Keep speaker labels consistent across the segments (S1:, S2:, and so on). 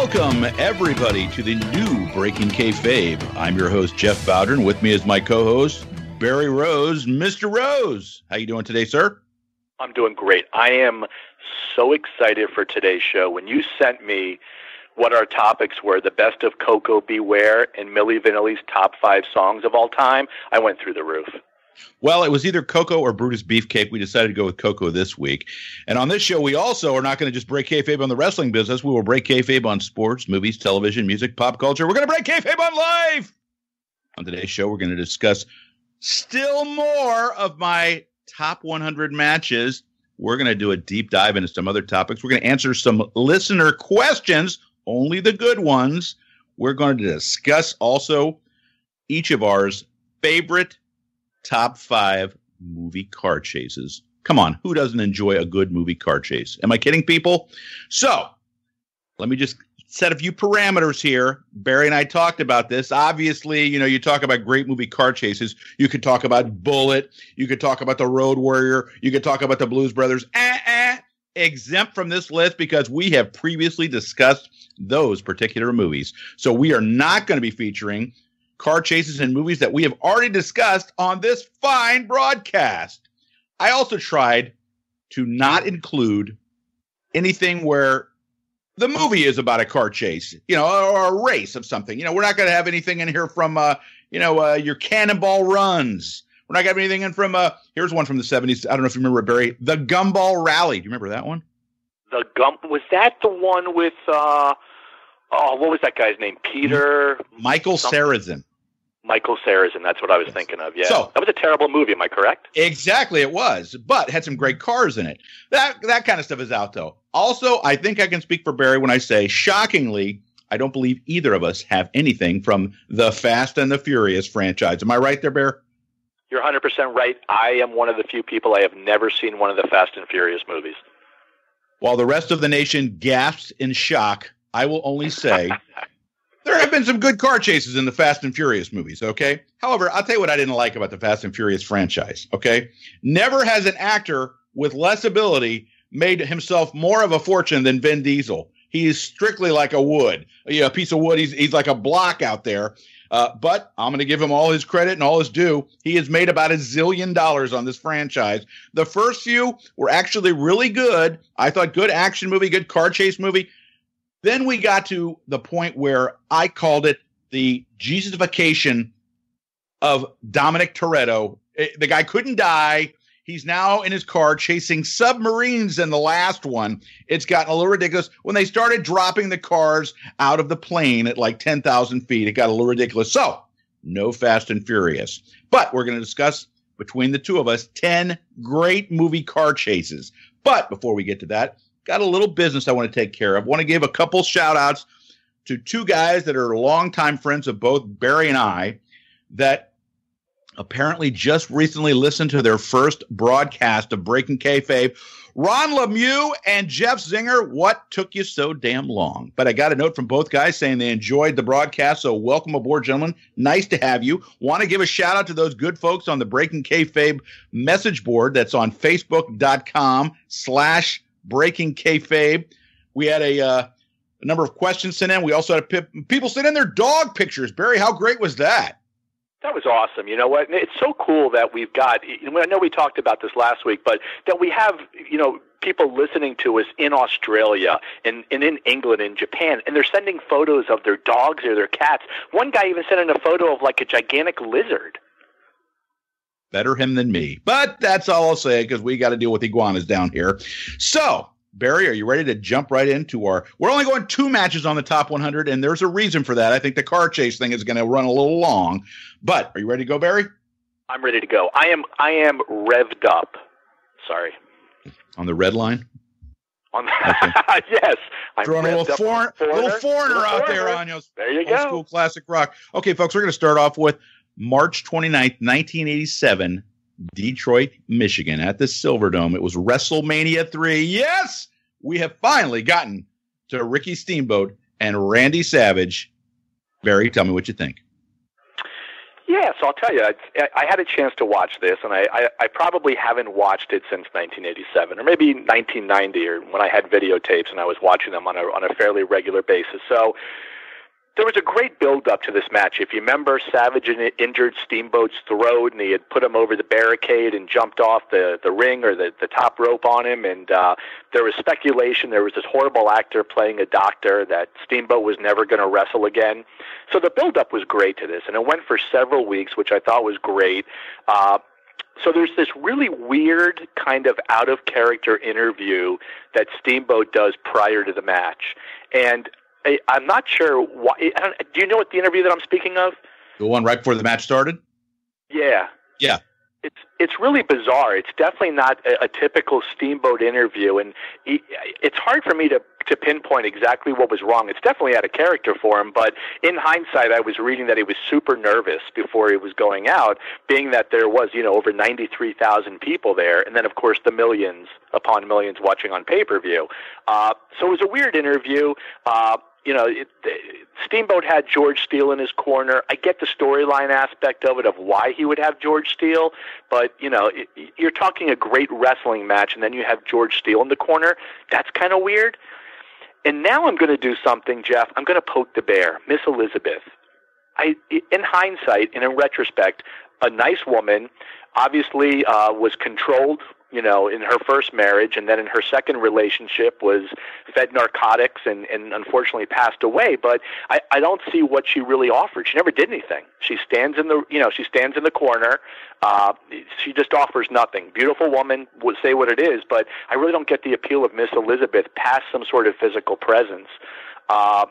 S1: Welcome, everybody, to the new Breaking Kayfabe. I'm your host, Jeff Bowden. With me is my co-host, Barry Rose. Mr. Rose, how you doing today, sir?
S2: I'm doing great. I am so excited for today's show. When you sent me what our topics were, the best of Coco Beware and Milli Vanilli's top 5 songs of all time, I went through the roof.
S1: Well, it was either Coco or Brutus Beefcake. We decided to go with Coco this week. And on this show, we also are not going to just break kayfabe on the wrestling business. We will break kayfabe on sports, movies, television, music, pop culture. We're going to break kayfabe on life. On today's show, we're going to discuss still more of my top 100 matches. We're going to do a deep dive into some other topics. We're going to answer some listener questions, only the good ones. We're going to discuss also each of ours favorite top 5 movie car chases. Come on, who doesn't enjoy a good movie car chase? Am I kidding, people? So, let me just set a few parameters here. Barry and I talked about this. Obviously, you talk about great movie car chases. You could talk about Bullet. You could talk about The Road Warrior. You could talk about the Blues Brothers. Exempt from this list because we have previously discussed those particular movies. So we are not going to be featuring car chases in movies that we have already discussed on this fine broadcast. I also tried to not include anything where the movie is about a car chase, or a race of something. We're not going to have anything in here from, your Cannonball Runs. We're not going to have anything in from, here's one from the 70s. I don't know if you remember, Barry, the Gumball Rally. Do you remember that one?
S2: Was that the one with, what was that guy's name? Peter?
S1: Michael Sarrazin.
S2: Michael Sarrazin, that's what I was thinking of, yeah. So, that was a terrible movie, am I correct?
S1: Exactly, it was, but had some great cars in it. That kind of stuff is out, though. Also, I think I can speak for Barry when I say, shockingly, I don't believe either of us have anything from the Fast and the Furious franchise. Am I right there, Bear?
S2: You're 100% right. I am one of the few people I have never seen one of the Fast and Furious movies.
S1: While the rest of the nation gasps in shock, I will only say there have been some good car chases in the Fast and Furious movies, okay? However, I'll tell you what I didn't like about the Fast and Furious franchise, okay? Never has an actor with less ability made himself more of a fortune than Vin Diesel. He is strictly like a wood, a piece of wood. He's like a block out there. But I'm going to give him all his credit and all his due. He has made about $1 zillion on this franchise. The first few were actually really good. I thought good action movie, good car chase movie. Then we got to the point where I called it the Jesusification of Dominic Toretto. The guy couldn't die. He's now in his car chasing submarines in the last one. It's gotten a little ridiculous. When they started dropping the cars out of the plane at like 10,000 feet, it got a little ridiculous. So, no Fast and Furious. But we're going to discuss, between the two of us, 10 great movie car chases. But before we get to that, got a little business I want to take care of. Want to give a couple shout-outs to two guys that are longtime friends of both Barry and I that apparently just recently listened to their first broadcast of Breaking Kayfabe. Ron Lemieux and Jeff Zinger, what took you so damn long? But I got a note from both guys saying they enjoyed the broadcast, so welcome aboard, gentlemen. Nice to have you. Want to give a shout-out to those good folks on the Breaking Kayfabe message board that's on Facebook.com/Breaking Kayfabe. We had a number of questions sent in. We also had people send in their dog pictures. Barry, how great was that?
S2: That was awesome. You know what? It's so cool that we've got, I know we talked about this last week, but that we have, people listening to us in Australia and in England and Japan, and they're sending photos of their dogs or their cats. One guy even sent in a photo of like a gigantic lizard.
S1: Better him than me. But that's all I'll say because we got to deal with iguanas down here. So, Barry, are you ready to jump right into we're only going 2 matches on the top 100, and there's a reason for that. I think the car chase thing is going to run a little long. But are you ready to go, Barry?
S2: I'm ready to go. I am revved up. Sorry.
S1: On the red line?
S2: Okay. Yes. I'm
S1: throwing a little foreigner out there on you.
S2: There you go.
S1: Old school classic rock. Okay, folks, we're going to start off with March 29th, 1987, Detroit, Michigan, at the Silverdome. It was WrestleMania 3. Yes, we have finally gotten to Ricky Steamboat and Randy Savage. Barry, tell me what you think.
S2: Yeah, so I'll tell you, I had a chance to watch this, and I probably haven't watched it since 1987, or maybe 1990, or when I had videotapes and I was watching them on a fairly regular basis. So there was a great build-up to this match. If you remember, Savage injured Steamboat's throat, and he had put him over the barricade and jumped off the ring or the top rope on him. And there was speculation. There was this horrible actor playing a doctor that Steamboat was never going to wrestle again. So the build-up was great to this, and it went for several weeks, which I thought was great. So there's this really weird kind of out-of-character interview that Steamboat does prior to the match. And I'm not sure why. Do you know what the interview that I'm speaking of?
S1: The one right before the match started?
S2: Yeah.
S1: Yeah.
S2: It's really bizarre. It's definitely not a typical Steamboat interview, and it's hard for me to pinpoint exactly what was wrong. It's definitely out of character for him, but in hindsight, I was reading that he was super nervous before he was going out, being that there was, over 93,000 people there, and then, of course, the millions upon millions watching on pay-per-view. So it was a weird interview. Steamboat had George Steele in his corner. I get the storyline aspect of it, of why he would have George Steele, but, you're talking a great wrestling match, and then you have George Steele in the corner. That's kind of weird. And now I'm going to do something, Jeff. I'm going to poke the bear. Miss Elizabeth. In hindsight and in retrospect, a nice woman, obviously was controlled, in her first marriage, and then in her second relationship was fed narcotics and unfortunately passed away. But I don't see what she really offered. She never did anything. She stands in the corner. She just offers nothing. Beautiful woman, would say what it is, but I really don't get the appeal of Miss Elizabeth past some sort of physical presence. I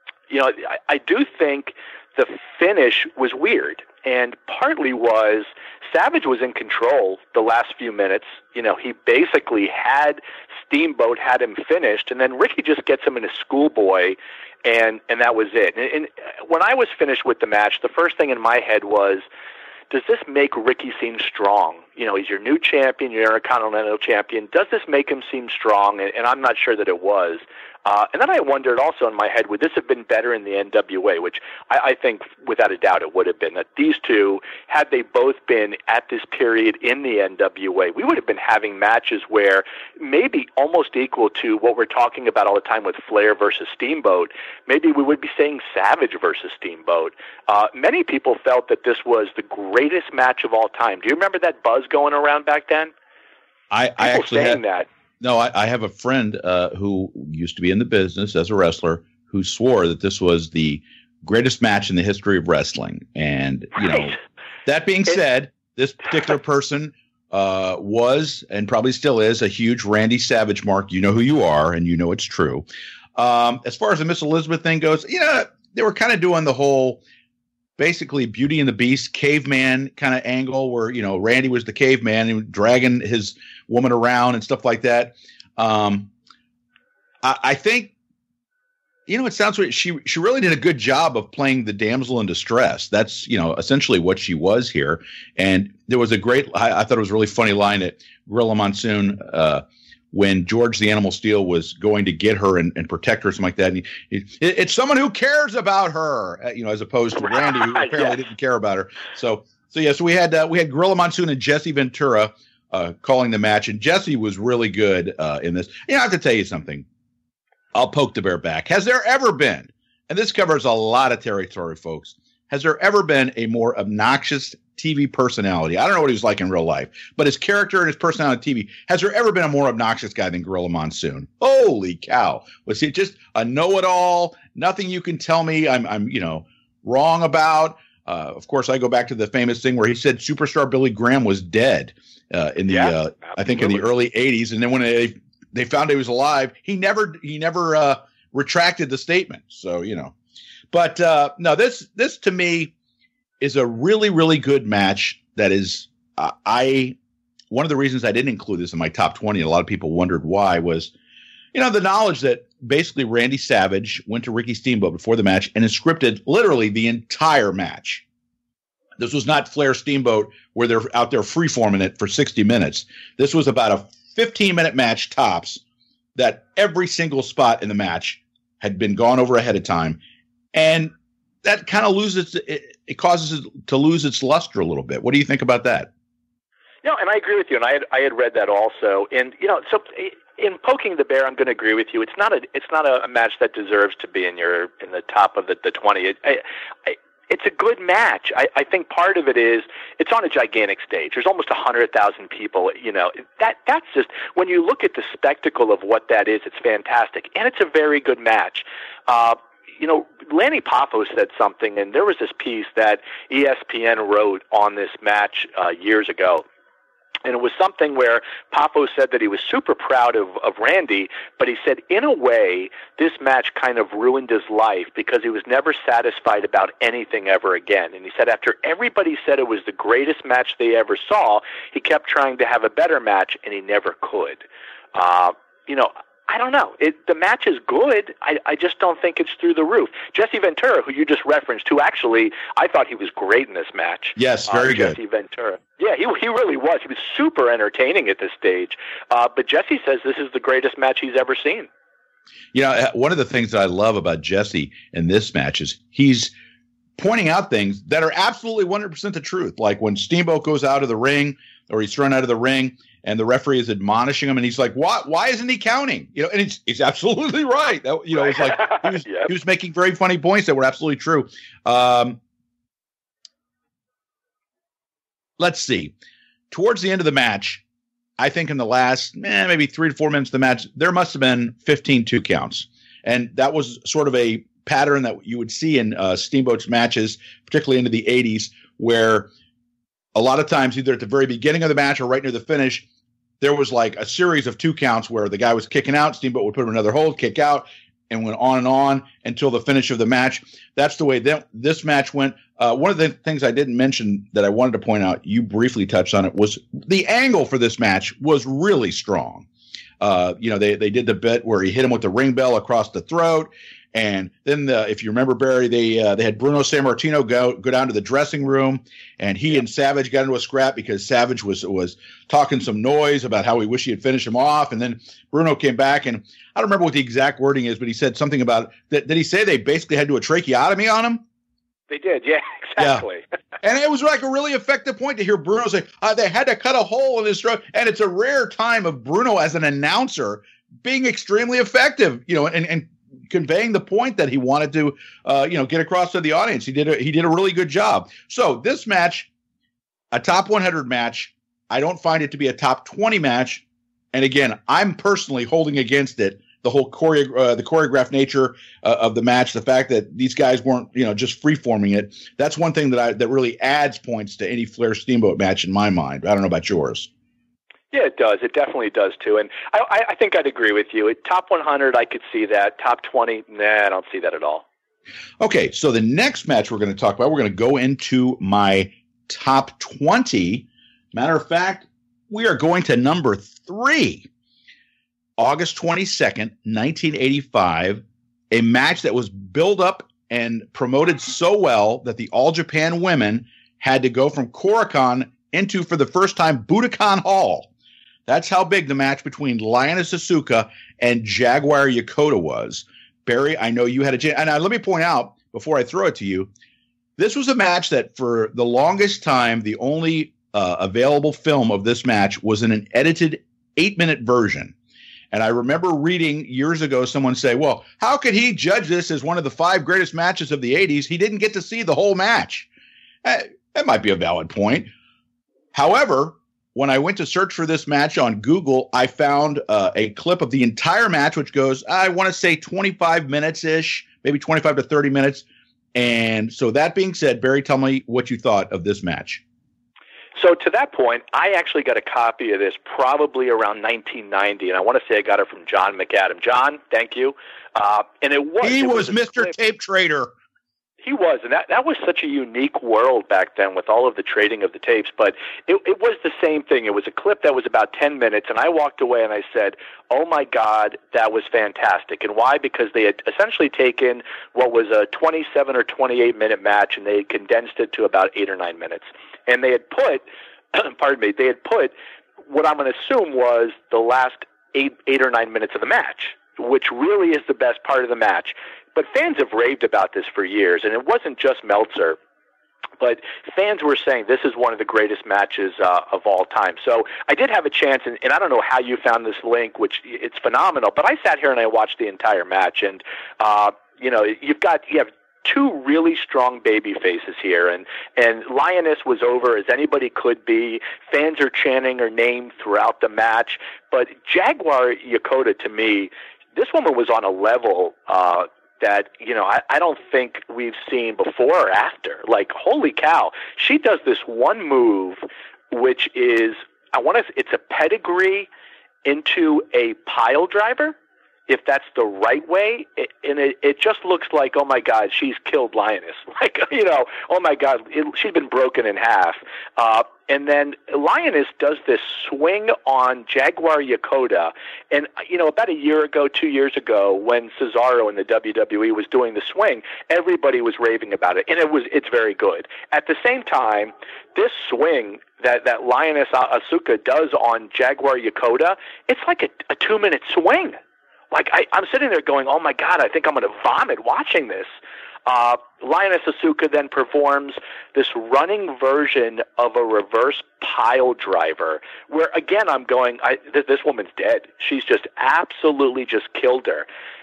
S2: do think the finish was weird. And partly was Savage was in control the last few minutes. He basically had Steamboat, had him finished, and then Ricky just gets him in a schoolboy, and that was it. And when I was finished with the match, the first thing in my head was, does this make Ricky seem strong? He's your new champion, your Intercontinental champion. Does this make him seem strong? And I'm not sure that it was. And then I wondered also in my head, would this have been better in the NWA, which I think without a doubt it would have been. That these two, had they both been at this period in the NWA, we would have been having matches where maybe almost equal to what we're talking about all the time with Flair versus Steamboat. Maybe we would be saying Savage versus Steamboat. Many people felt that this was the greatest match of all time. Do you remember that buzz going around back then?
S1: I actually
S2: saying that.
S1: No, I have a friend who used to be in the business as a wrestler who swore that this was the greatest match in the history of wrestling. And, that being said, this particular person was and probably still is a huge Randy Savage mark. You know who you are, and you know it's true. As far as the Miss Elizabeth thing goes, they were kind of doing the whole basically Beauty and the Beast caveman kind of angle where, Randy was the caveman and dragging his woman around and stuff like that. I think, it sounds weird. She really did a good job of playing the damsel in distress. That's, essentially what she was here. And there was a great, I thought it was a really funny line at Gorilla Monsoon, when George the Animal Steel was going to get her and protect her, something like that. And it's someone who cares about her, as opposed to Randy, who apparently didn't care about her. So we had Gorilla Monsoon and Jesse Ventura calling the match, and Jesse was really good in this. I have to tell you something. I'll poke the bear back. Has there ever been, and this covers a lot of territory, folks, has there ever been a more obnoxious TV personality? I don't know what he was like in real life, but his character and his personality on TV, has there ever been a more obnoxious guy than Gorilla Monsoon? Holy cow. Was he just a know-it-all? Nothing you can tell me I'm wrong about. Of course, I go back to the famous thing where he said superstar Billy Graham was dead I think in the early 80s. And then when they found he was alive, he never retracted the statement. So, but no, this to me is a really, really good match. That is, one of the reasons I didn't include this in my top 20, and a lot of people wondered why, was, the knowledge that basically Randy Savage went to Ricky Steamboat before the match and scripted literally the entire match. This was not Flair Steamboat where they're out there freeforming it for 60 minutes. This was about a 15-minute match tops that every single spot in the match had been gone over ahead of time. And that kind of loses it causes it to lose its luster a little bit. What do you think about that?
S2: No, and I agree with you. And I had read that also. And so in Poking the Bear, I'm going to agree with you. It's not a match that deserves to be in the top of the 20. It's a good match. I think part of it is it's on a gigantic stage. There's almost 100,000 people. That's just, when you look at the spectacle of what that is, it's fantastic, and it's a very good match. Lanny Poffo said something, and there was this piece that ESPN wrote on this match years ago. And it was something where Poffo said that he was super proud of Randy, but he said, in a way, this match kind of ruined his life because he was never satisfied about anything ever again. And he said after everybody said it was the greatest match they ever saw, he kept trying to have a better match, and he never could. I don't know. The match is good. I just don't think it's through the roof. Jesse Ventura, who you just referenced, who actually I thought he was great in this match.
S1: Yes, very good.
S2: Jesse Ventura. Yeah, he really was. He was super entertaining at this stage. But Jesse says this is the greatest match he's ever seen.
S1: One of the things that I love about Jesse in this match is he's pointing out things that are absolutely 100% the truth. Like when Steamboat goes out of the ring or he's thrown out of the ring, and the referee is admonishing him, and he's like, why isn't he counting? And he's absolutely right. It's like he was making very funny points that were absolutely true. Let's see. Towards the end of the match, I think in the last maybe 3 to 4 minutes of the match, there must have been 15 2 counts. And that was sort of a pattern that you would see in Steamboat's matches, particularly into the 80s, where a lot of times, either at the very beginning of the match or right near the finish, there was like a series of 2 counts where the guy was kicking out, Steamboat would put him in another hold, kick out, and went on until the finish of the match. That's the way this match went. One of the things I didn't mention that I wanted to point out, you briefly touched on it, was the angle for this match was really strong. They did the bit where he hit him with the ring bell across the throat. And then, if you remember, Barry, they had Bruno Sammartino go down to the dressing room, and he and Savage got into a scrap because Savage was talking some noise about how he wished he had finished him off. And then Bruno came back, and I don't remember what the exact wording is, but he said something about that. Did he say they basically had to do a tracheotomy on him?
S2: They did, yeah, exactly.
S1: Yeah. And it was like a really effective point to hear Bruno say they had to cut a hole in his throat. And it's a rare time of Bruno as an announcer being extremely effective, and conveying the point that he wanted to, get across to the audience. He did a really good job. So this match, a top 100 match, I don't find it to be a top 20 match. And again, I'm personally holding against it the whole the choreographed nature of the match, the fact that these guys weren't, just free forming it. That's one thing that really adds points to any Flair Steamboat match in my mind. I don't know about yours.
S2: Yeah, it does. It definitely does, too. And I think I'd agree with you. At top 100, I could see that. Top 20, I don't see that at all.
S1: Okay, so the next match we're going to talk about, we're going to go into my top 20. Matter of fact, we are going to number 3. August 22nd, 1985, a match that was built up and promoted so well that the All Japan women had to go from Korakuen into, for the first time, Budokan Hall. That's how big the match between Lioness Asuka and Jaguar Yokota was. Barry, I know you had a chance. And let me point out, before I throw it to you, this was a match that for the longest time, the only available film of this match was in an edited 8-minute version. And I remember reading years ago someone say, well, how could he judge this as one of the 5 greatest matches of the 80s? He didn't get to see the whole match. That might be a valid point. However, when I went to search for this match on Google, I found a clip of the entire match, which goes, I want to say 25 minutes-ish, maybe 25 to 30 minutes. And so that being said, Barry, tell me what you thought of this match.
S2: So to that point, I actually got a copy of this probably around 1990, and I want to say I got it from John McAdam. John, thank you. And
S1: he was Mr. Tape Trader.
S2: He was, and that was such a unique world back then with all of the trading of the tapes. But it was the same thing. It was a clip that was about 10 minutes, and I walked away and I said, oh, my God, that was fantastic. And why? Because they had essentially taken what was a 27 or 28-minute match, and they had condensed it to about 8 or 9 minutes. And they had put, they had put what I'm going to assume was the last 8 or 9 minutes of the match, which really is the best part of the match. But fans have raved about this for years, and it wasn't just Meltzer. But fans were saying this is one of the greatest matches of all time. So I did have a chance, and I don't know how you found this link, which it's phenomenal. But I sat here and I watched the entire match, and you have two really strong baby faces here, and Lioness was over as anybody could be. Fans are chanting her name throughout the match, but Jaguar Yokota, to me, this woman was on a level that, I don't think we've seen before or after. Like, holy cow. She does this one move, which is, it's a pedigree into a pile driver, if that's the right way. It just looks like, oh my God, she's killed Lioness. Like, oh my God, she's been broken in half. And then Lioness does this swing on Jaguar Yokota. And, about a year ago, 2 years ago, when Cesaro in the WWE was doing the swing, everybody was raving about it. And it's very good. At the same time, this swing that Lioness Asuka does on Jaguar Yokota, it's like a 2-minute swing. Like, I'm sitting there going, oh my God, I think I'm going to vomit watching this. Lioness Asuka then performs this running version of a reverse pile driver where, again, I'm going, this woman's dead. She's just absolutely just killed her.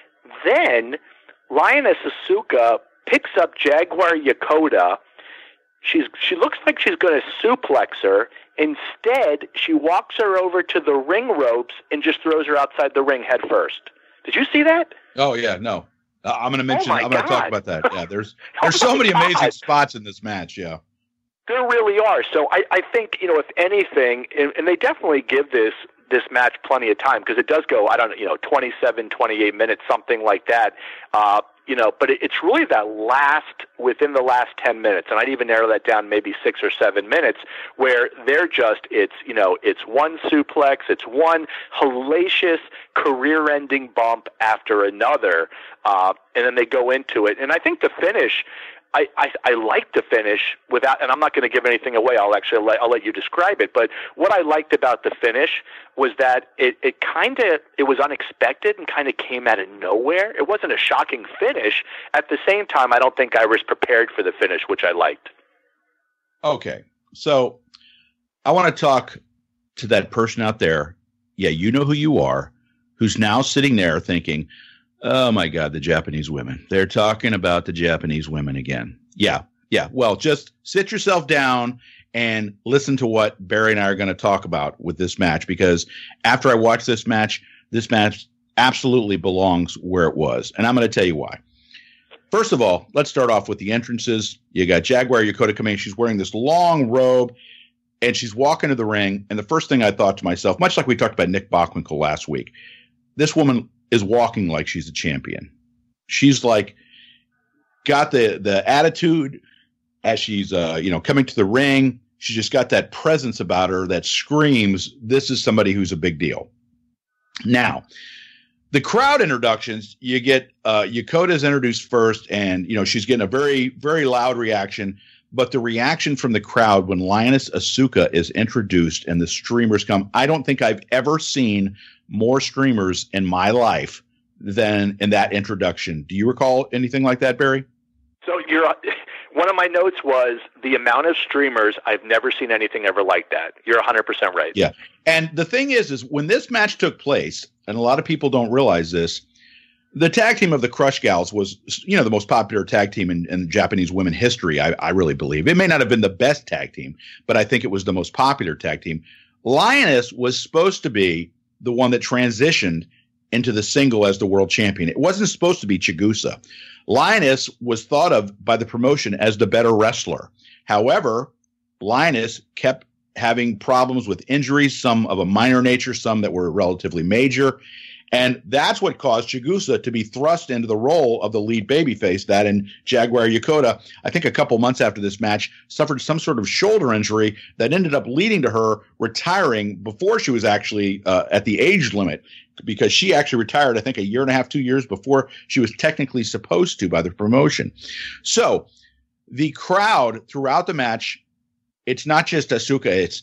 S2: Then Lioness Asuka picks up Jaguar Yokota. She looks like she's going to suplex her. Instead, she walks her over to the ring ropes and just throws her outside the ring head first. Did you see that?
S1: Oh, yeah, no. I'm going to I'm going to talk about that. Yeah, there's so many amazing spots in this match. Yeah,
S2: there really are. So I think, if anything, and they definitely give this match plenty of time, because it does go, 27, 28 minutes, something like that. But it's really that within the last 10 minutes, and I'd even narrow that down maybe 6 or 7 minutes, where it's one suplex, it's one hellacious career-ending bump after another, and then they go into it. And I think the finish, I like the finish without, and I'm not going to give anything away. I'll let you describe it. But what I liked about the finish was that it was unexpected and kind of came out of nowhere. It wasn't a shocking finish. At the same time, I don't think I was prepared for the finish, which I liked.
S1: Okay, so I want to talk to that person out there. Yeah, you know who you are, who's now sitting there thinking, oh, my God, the Japanese women. They're talking about the Japanese women again. Yeah. Well, just sit yourself down and listen to what Barry and I are going to talk about with this match, because after I watch this match absolutely belongs where it was. And I'm going to tell you why. First of all, let's start off with the entrances. You got Jaguar Yokota coming in. She's wearing this long robe, and she's walking to the ring. And the first thing I thought to myself, much like we talked about Nick Bockwinkel last week, this woman is walking like she's a champion. She's like got the attitude as she's coming to the ring. She's just got that presence about her that screams, this is somebody who's a big deal. Now, the crowd introductions, you get Yokota's introduced first, and she's getting a very, very loud reaction. But the reaction from the crowd when Lioness Asuka is introduced and the streamers come, I don't think I've ever seen more streamers in my life than in that introduction. Do you recall anything like that, Barry?
S2: So one of my notes was the amount of streamers, I've never seen anything ever like that. You're 100% right.
S1: Yeah. And the thing is when this match took place, and a lot of people don't realize this, the tag team of the Crush Gals was, the most popular tag team in Japanese women history, I really believe. It may not have been the best tag team, but I think it was the most popular tag team. Lioness was supposed to be the one that transitioned into the single as the world champion. It wasn't supposed to be Chigusa. Lioness was thought of by the promotion as the better wrestler. However, Lioness kept having problems with injuries, some of a minor nature, some that were relatively major. And that's what caused Chigusa to be thrust into the role of the lead babyface. That and Jaguar Yokota, I think a couple months after this match, suffered some sort of shoulder injury that ended up leading to her retiring before she was actually at the age limit, because she actually retired, I think, 1.5 years, 2 years before she was technically supposed to by the promotion. So the crowd throughout the match, it's not just Asuka, it's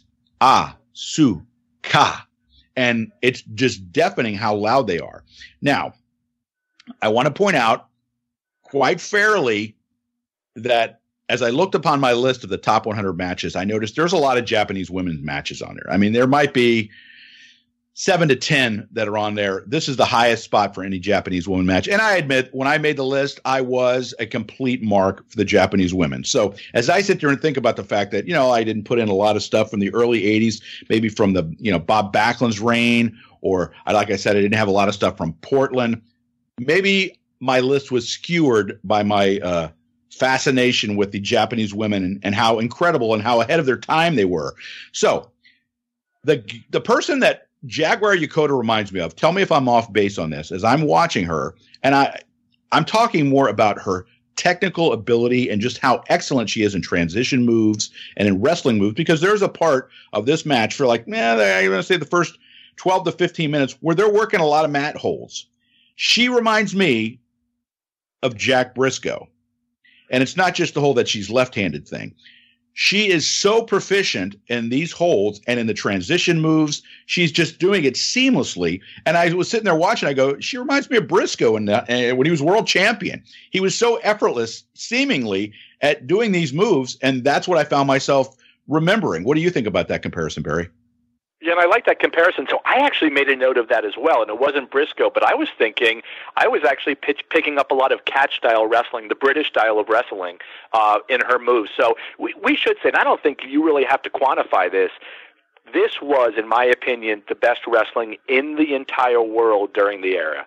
S1: Asuka. And it's just deafening how loud they are. Now, I want to point out quite fairly that as I looked upon my list of the top 100 matches, I noticed there's a lot of Japanese women's matches on there. I mean, there might be 7 to 10 that are on there. This is the highest spot for any Japanese woman match. And I admit, when I made the list, I was a complete mark for the Japanese women. So as I sit there and think about the fact that, I didn't put in a lot of stuff from the early 80s, maybe from the, Bob Backlund's reign, or like I said, I didn't have a lot of stuff from Portland. Maybe my list was skewered by my fascination with the Japanese women and how incredible and how ahead of their time they were. So the person that Jaguar Yokota reminds me of, tell me if I'm off base on this, as I'm watching her, and I'm talking more about her technical ability and just how excellent she is in transition moves and in wrestling moves, because there's a part of this match for I'm going to say the first 12 to 15 minutes where they're working a lot of mat holds. She reminds me of Jack Briscoe. And it's not just the whole that she's left-handed thing. She is so proficient in these holds and in the transition moves. She's just doing it seamlessly. And I was sitting there watching. I go, she reminds me of Briscoe when he was world champion. He was so effortless, seemingly, at doing these moves. And that's what I found myself remembering. What do you think about that comparison, Barry?
S2: Yeah, and I like that comparison. So I actually made a note of that as well, and it wasn't Briscoe, but I was thinking I was actually picking up a lot of catch-style wrestling, the British style of wrestling, in her moves. So we should say, and I don't think you really have to quantify this, this was, in my opinion, the best wrestling in the entire world during this era.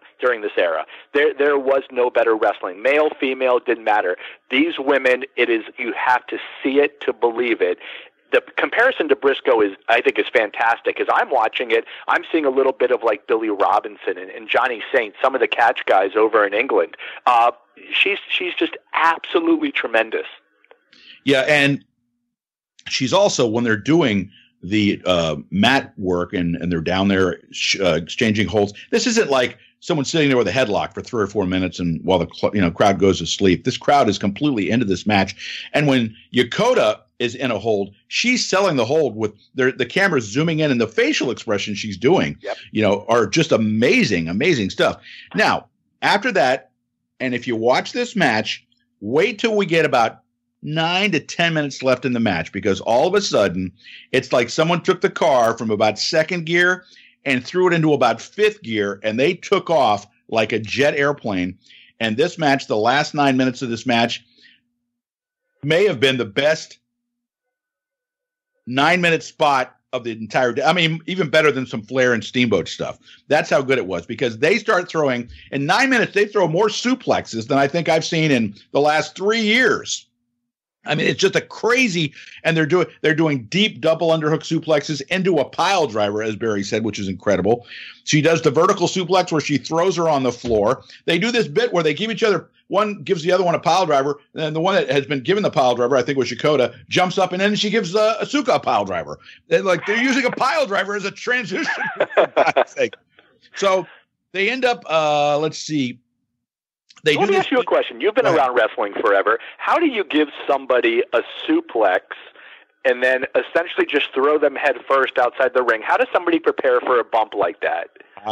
S2: There was no better wrestling. Male, female, didn't matter. These women, you have to see it to believe it. The comparison to Briscoe I think is fantastic. As I'm watching it, I'm seeing a little bit of like Billy Robinson and Johnny Saint, some of the catch guys over in England. She's just absolutely tremendous.
S1: Yeah, and she's also, when they're doing the mat work and they're down there exchanging holds, this isn't like someone sitting there with a headlock for 3 or 4 minutes and while the crowd goes to sleep. This crowd is completely into this match. And when Yokota is in a hold, she's selling the hold with the camera zooming in, and the facial expressions she's doing, are just amazing, amazing stuff. Now, after that, and if you watch this match, wait till we get about 9 to 10 minutes left in the match, because all of a sudden it's like someone took the car from about second gear and threw it into about fifth gear, and they took off like a jet airplane. And this match, the last 9 minutes of this match, may have been the best 9-minute spot of the entire day. I mean, even better than some Flair and Steamboat stuff. That's how good it was, because they start throwing, in 9 minutes, they throw more suplexes than I think I've seen in the last 3 years. I mean, it's just a crazy, and they're doing deep double underhook suplexes into a pile driver, as Barry said, which is incredible. She does the vertical suplex where she throws her on the floor. They do this bit where they give each other, one gives the other one a pile driver, and the one that has been given the pile driver, I think was Yokota, jumps up, and then she gives Asuka a pile driver. They're using a pile driver as a transition. For God's sake. So they end up, let's see.
S2: Let me ask you a question. You've been around wrestling forever. How do you give somebody a suplex and then essentially just throw them head first outside the ring? How does somebody prepare for a bump like that?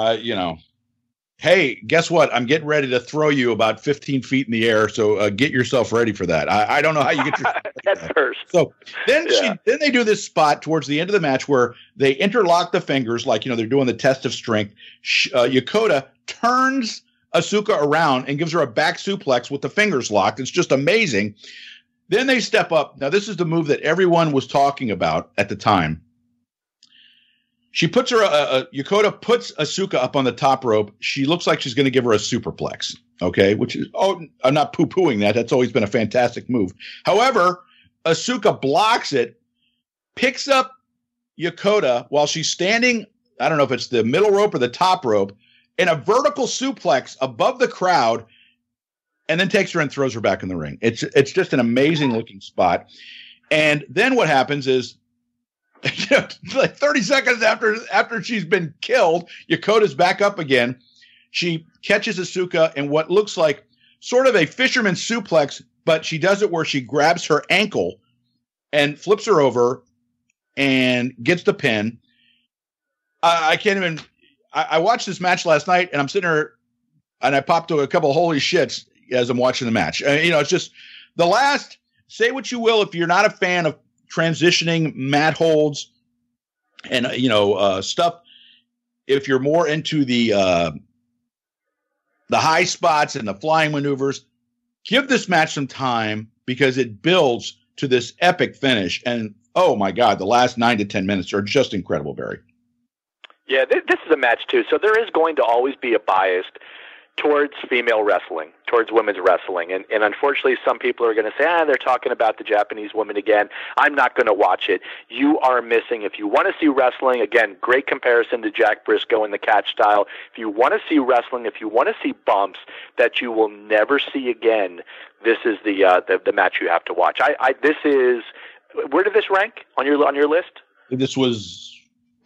S1: Hey, guess what? I'm getting ready to throw you about 15 feet in the air, so get yourself ready for that. I don't know how you get your
S2: head first.
S1: So then they do this spot towards the end of the match where they interlock the fingers, like they're doing the test of strength. Yokota turns Asuka around and gives her a back suplex with the fingers locked. It's just amazing. Then they step up. Now, this is the move that everyone was talking about at the time. She puts her, Yokota puts Asuka up on the top rope. She looks like she's going to give her a superplex. Okay. Which is, I'm not poo-pooing that. That's always been a fantastic move. However, Asuka blocks it, picks up Yokota while she's standing. I don't know if it's the middle rope or the top rope, in a vertical suplex above the crowd, and then takes her and throws her back in the ring. It's just an amazing looking spot. And then what happens is, like 30 seconds after she's been killed, Yokota's back up again. She catches Asuka in what looks like sort of a fisherman suplex, but she does it where she grabs her ankle and flips her over and gets the pin. I can't even. I watched this match last night, and I'm sitting there, and I popped to a couple of holy shits as I'm watching the match. It's just the last say what you will if you're not a fan of transitioning mat holds and stuff. If you're more into the high spots and the flying maneuvers, give this match some time because it builds to this epic finish. And oh my God, the last 9 to 10 minutes are just incredible, Barry.
S2: Yeah, this is a match too. So there is going to always be a bias towards female wrestling, towards women's wrestling. And unfortunately, some people are going to say, they're talking about the Japanese woman again. I'm not going to watch it. You are missing. If you want to see wrestling, again, great comparison to Jack Briscoe in the catch style. If you want to see wrestling, if you want to see bumps that you will never see again, this is the match you have to watch. This is, where did this rank on your list?
S1: This was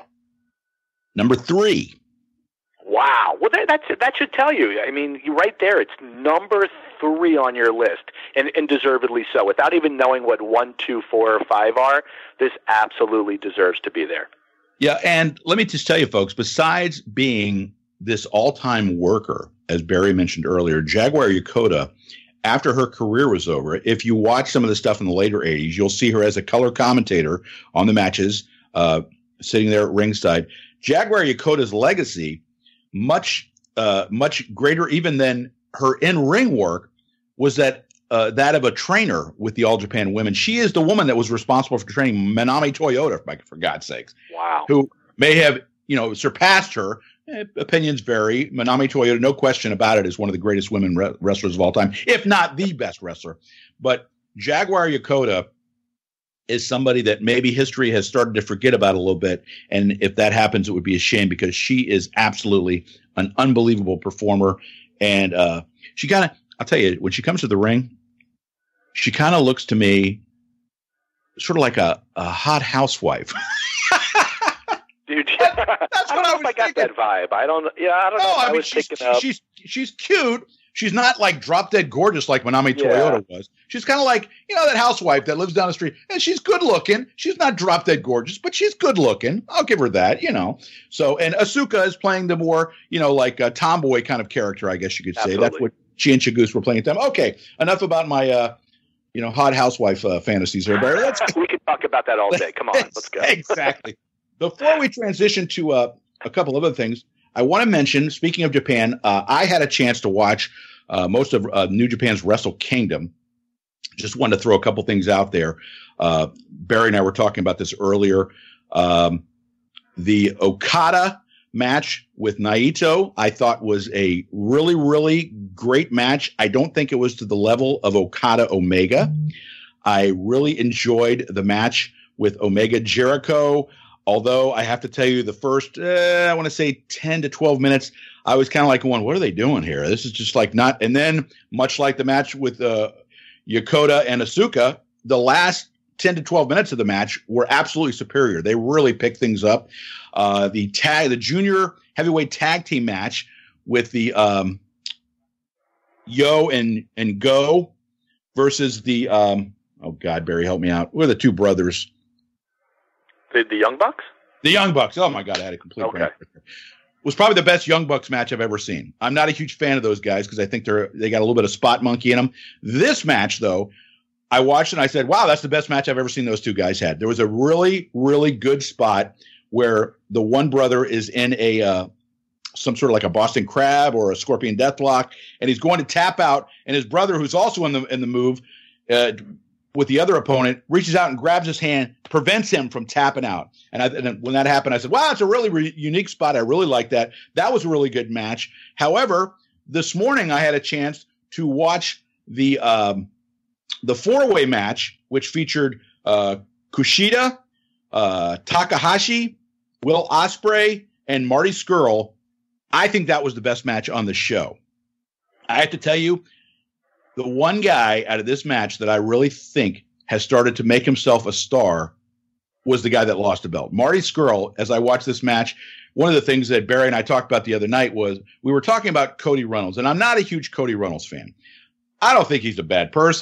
S1: number 3.
S2: Wow. Well, that should tell you. I mean, right there, it's number 3 on your list, and deservedly so. Without even knowing what 1, 2, 4, or 5 are, this absolutely deserves to be there.
S1: Yeah, and let me just tell you, folks, besides being this all-time worker, as Barry mentioned earlier, Jaguar Yokota, after her career was over, if you watch some of the stuff in the later 80s, you'll see her as a color commentator on the matches, sitting there at ringside. Jaguar Yokota's legacy, much greater even than her in-ring work, was that of a trainer with the All Japan Women. She is the woman that was responsible for training Manami Toyota, for God's sakes.
S2: Wow.
S1: Who may have surpassed her. Opinions vary. Manami Toyota, no question about it, is one of the greatest women wrestlers of all time, if not the best wrestler. But Jaguar Yokota is somebody that maybe history has started to forget about a little bit. And if that happens, it would be a shame because she is absolutely an unbelievable performer. And she kind of, I'll tell you, when she comes to the ring, she kind of looks to me sort of like a hot housewife.
S2: Dude,
S1: that's what I was
S2: got
S1: thinking.
S2: that vibe. I don't know. I mean,
S1: she's cute. She's not like drop dead gorgeous like Manami Toyota was. She's kind of like, that housewife that lives down the street. And she's good looking. She's not drop dead gorgeous, but she's good looking. I'll give her that, So, and Asuka is playing the more, like a tomboy kind of character, I guess you could say.
S2: Absolutely.
S1: That's what she and Chigusa were playing at them. Okay, enough about my, hot housewife fantasies there, Barry.
S2: We can talk about that all day. Come on, let's go.
S1: Exactly. Before we transition to a couple of other things, I want to mention, speaking of Japan, I had a chance to watch most of New Japan's Wrestle Kingdom. Just wanted to throw a couple things out there. Barry and I were talking about this earlier. The Okada match with Naito, I thought was a really, really great match. I don't think it was to the level of Okada Omega. I really enjoyed the match with Omega Jericho. Although I have to tell you, the first, I want to say 10 to 12 minutes, I was kind of like going, what are they doing here? This is just like not. And then, much like the match with Yokota and Asuka, the last 10 to 12 minutes of the match were absolutely superior. They really picked things up. The junior heavyweight tag team match with the Yo and Go versus the, oh God, Barry, help me out. We're the two brothers.
S2: The Young Bucks?
S1: The Young Bucks. Oh, my God. I had a complete brain. Was probably the best Young Bucks match I've ever seen. I'm not a huge fan of those guys because I think they got a little bit of spot monkey in them. This match, though, I watched and I said, wow, that's the best match I've ever seen those two guys had. There was a really, really good spot where the one brother is in a some sort of like a Boston Crab or a Scorpion Deathlock, and he's going to tap out, and his brother, who's also in the move, with the other opponent, reaches out and grabs his hand, prevents him from tapping out. And when that happened, I said, wow, it's a really unique spot. I really like that. That was a really good match. However, this morning I had a chance to watch the four-way match, which featured Kushida, Takahashi, Will Ospreay, and Marty Scurll. I think that was the best match on the show. I have to tell you, the one guy out of this match that I really think has started to make himself a star was the guy that lost the belt. Marty Scurll, as I watched this match, one of the things that Barry and I talked about the other night was we were talking about Cody Reynolds, and I'm not a huge Cody Reynolds fan. I don't think he's a bad person.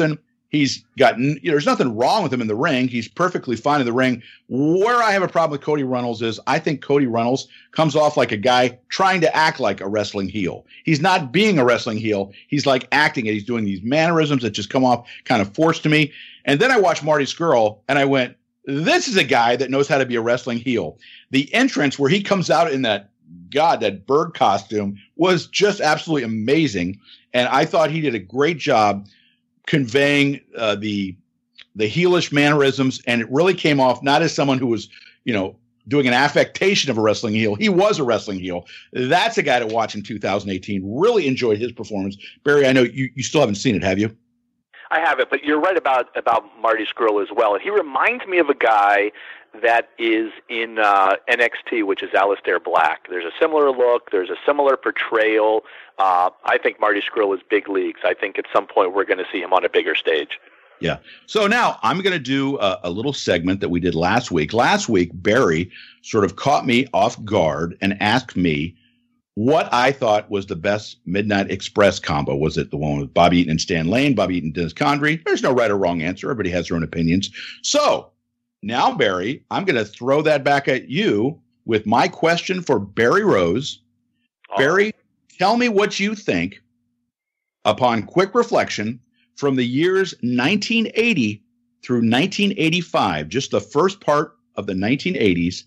S1: He's gotten, there's nothing wrong with him in the ring. He's perfectly fine in the ring. Where I have a problem with Cody Runnels is I think Cody Runnels comes off like a guy trying to act like a wrestling heel. He's not being a wrestling heel. He's like acting it. He's doing these mannerisms that just come off kind of forced to me. And then I watched Marty Scurll and I went, this is a guy that knows how to be a wrestling heel. The entrance where he comes out in that bird costume was just absolutely amazing. And I thought he did a great job conveying the heelish mannerisms, and it really came off not as someone who was, doing an affectation of a wrestling heel. He was a wrestling heel. That's a guy to watch in 2018. Really enjoyed his performance. Barry, I know you still haven't seen it, have you?
S2: I haven't, but you're right about Marty Scurll as well. And he reminds me of a guy that is in NXT, which is Aleister Black. There's a similar look. There's a similar portrayal. I think Marty Scurll is big leagues. I think at some point we're going to see him on a bigger stage.
S1: Yeah. So now I'm going to do a little segment that we did last week. Last week, Barry sort of caught me off guard and asked me what I thought was the best Midnight Express combo. Was it the one with Bobby Eaton and Stan Lane, Bobby Eaton and Dennis Condrey? There's no right or wrong answer. Everybody has their own opinions. So now, Barry, I'm going to throw that back at you with my question for Barry Rose. Oh. Barry, tell me what you think upon quick reflection from the years 1980 through 1985, just the first part of the 1980s,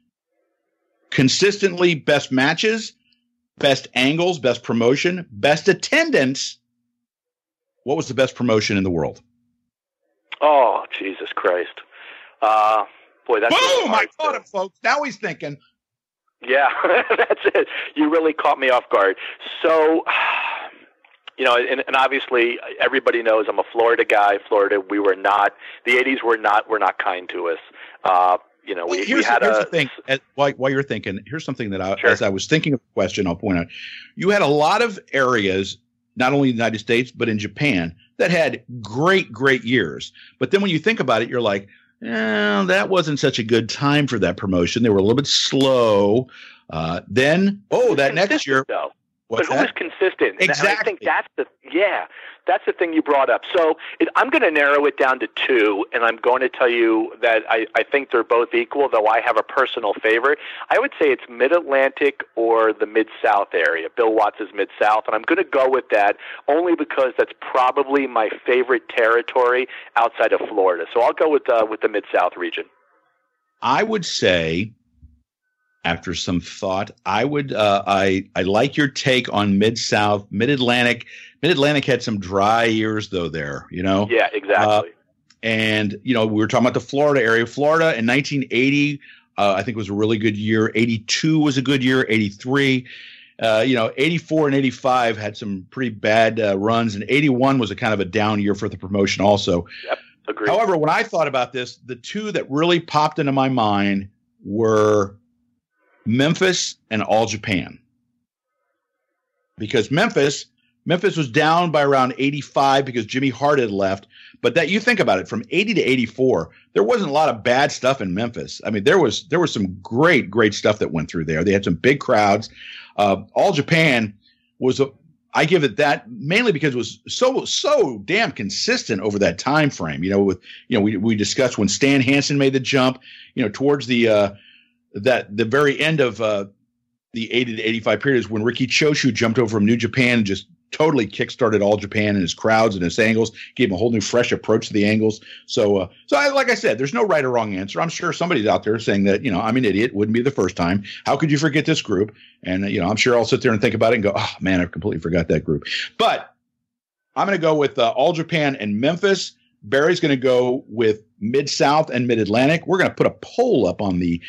S1: consistently best matches, best angles, best promotion, best attendance. What was the best promotion in the world?
S2: Oh, Jesus Christ. Boy, that's
S1: boom! I caught him, folks. Now he's thinking.
S2: Yeah, that's it. You really caught me off guard. So, and obviously everybody knows I'm a Florida guy. Florida, we were not. The '80s were not kind to us. We had
S1: here's the thing. While you're thinking, here's something that as I was thinking of the question, I'll point out. You had a lot of areas, not only in the United States but in Japan, that had great years. But then when you think about it, you're like, that wasn't such a good time for that promotion. They were a little bit slow. Then that next year.
S2: Though. But who was consistent?
S1: Exactly.
S2: And I think that's the thing you brought up. So I'm going to narrow it down to two, and I'm going to tell you that I think they're both equal, though I have a personal favorite. I would say it's Mid-Atlantic or the Mid-South area. Bill Watts' Mid-South, and I'm going to go with that only because that's probably my favorite territory outside of Florida. So I'll go with the Mid-South region.
S1: I would say, after some thought, I would I like your take on Mid-South. Mid-Atlantic had some dry years though there,
S2: Yeah, exactly.
S1: And we were talking about the Florida area. Florida in 1980 I think was a really good year. 82 was a good year. 83 84 and 85 had some pretty bad runs, and 81 was a kind of a down year for the promotion also.
S2: Yep, agreed.
S1: However, when I thought about this, the two that really popped into my mind were Memphis and All Japan, because Memphis was down by around 85 because Jimmy Hart had left. But that, you think about it, from 80 to 84, there wasn't a lot of bad stuff in Memphis. I mean, there was some great stuff that went through there. They had some big crowds. All Japan was I give it that mainly because it was so damn consistent over that time frame. We discussed when Stan Hansen made the jump, towards the very end of the 80 to 85 period is when Riki Choshu jumped over from New Japan and just totally kickstarted All Japan and his crowds and his angles, gave him a whole new fresh approach to the angles. So like I said, there's no right or wrong answer. I'm sure somebody's out there saying that, I'm an idiot. Wouldn't be the first time. How could you forget this group? And, I'm sure I'll sit there and think about it and go, oh man, I completely forgot that group. But I'm going to go with All Japan and Memphis. Barry's going to go with Mid-South and Mid-Atlantic. We're going to put a poll up on the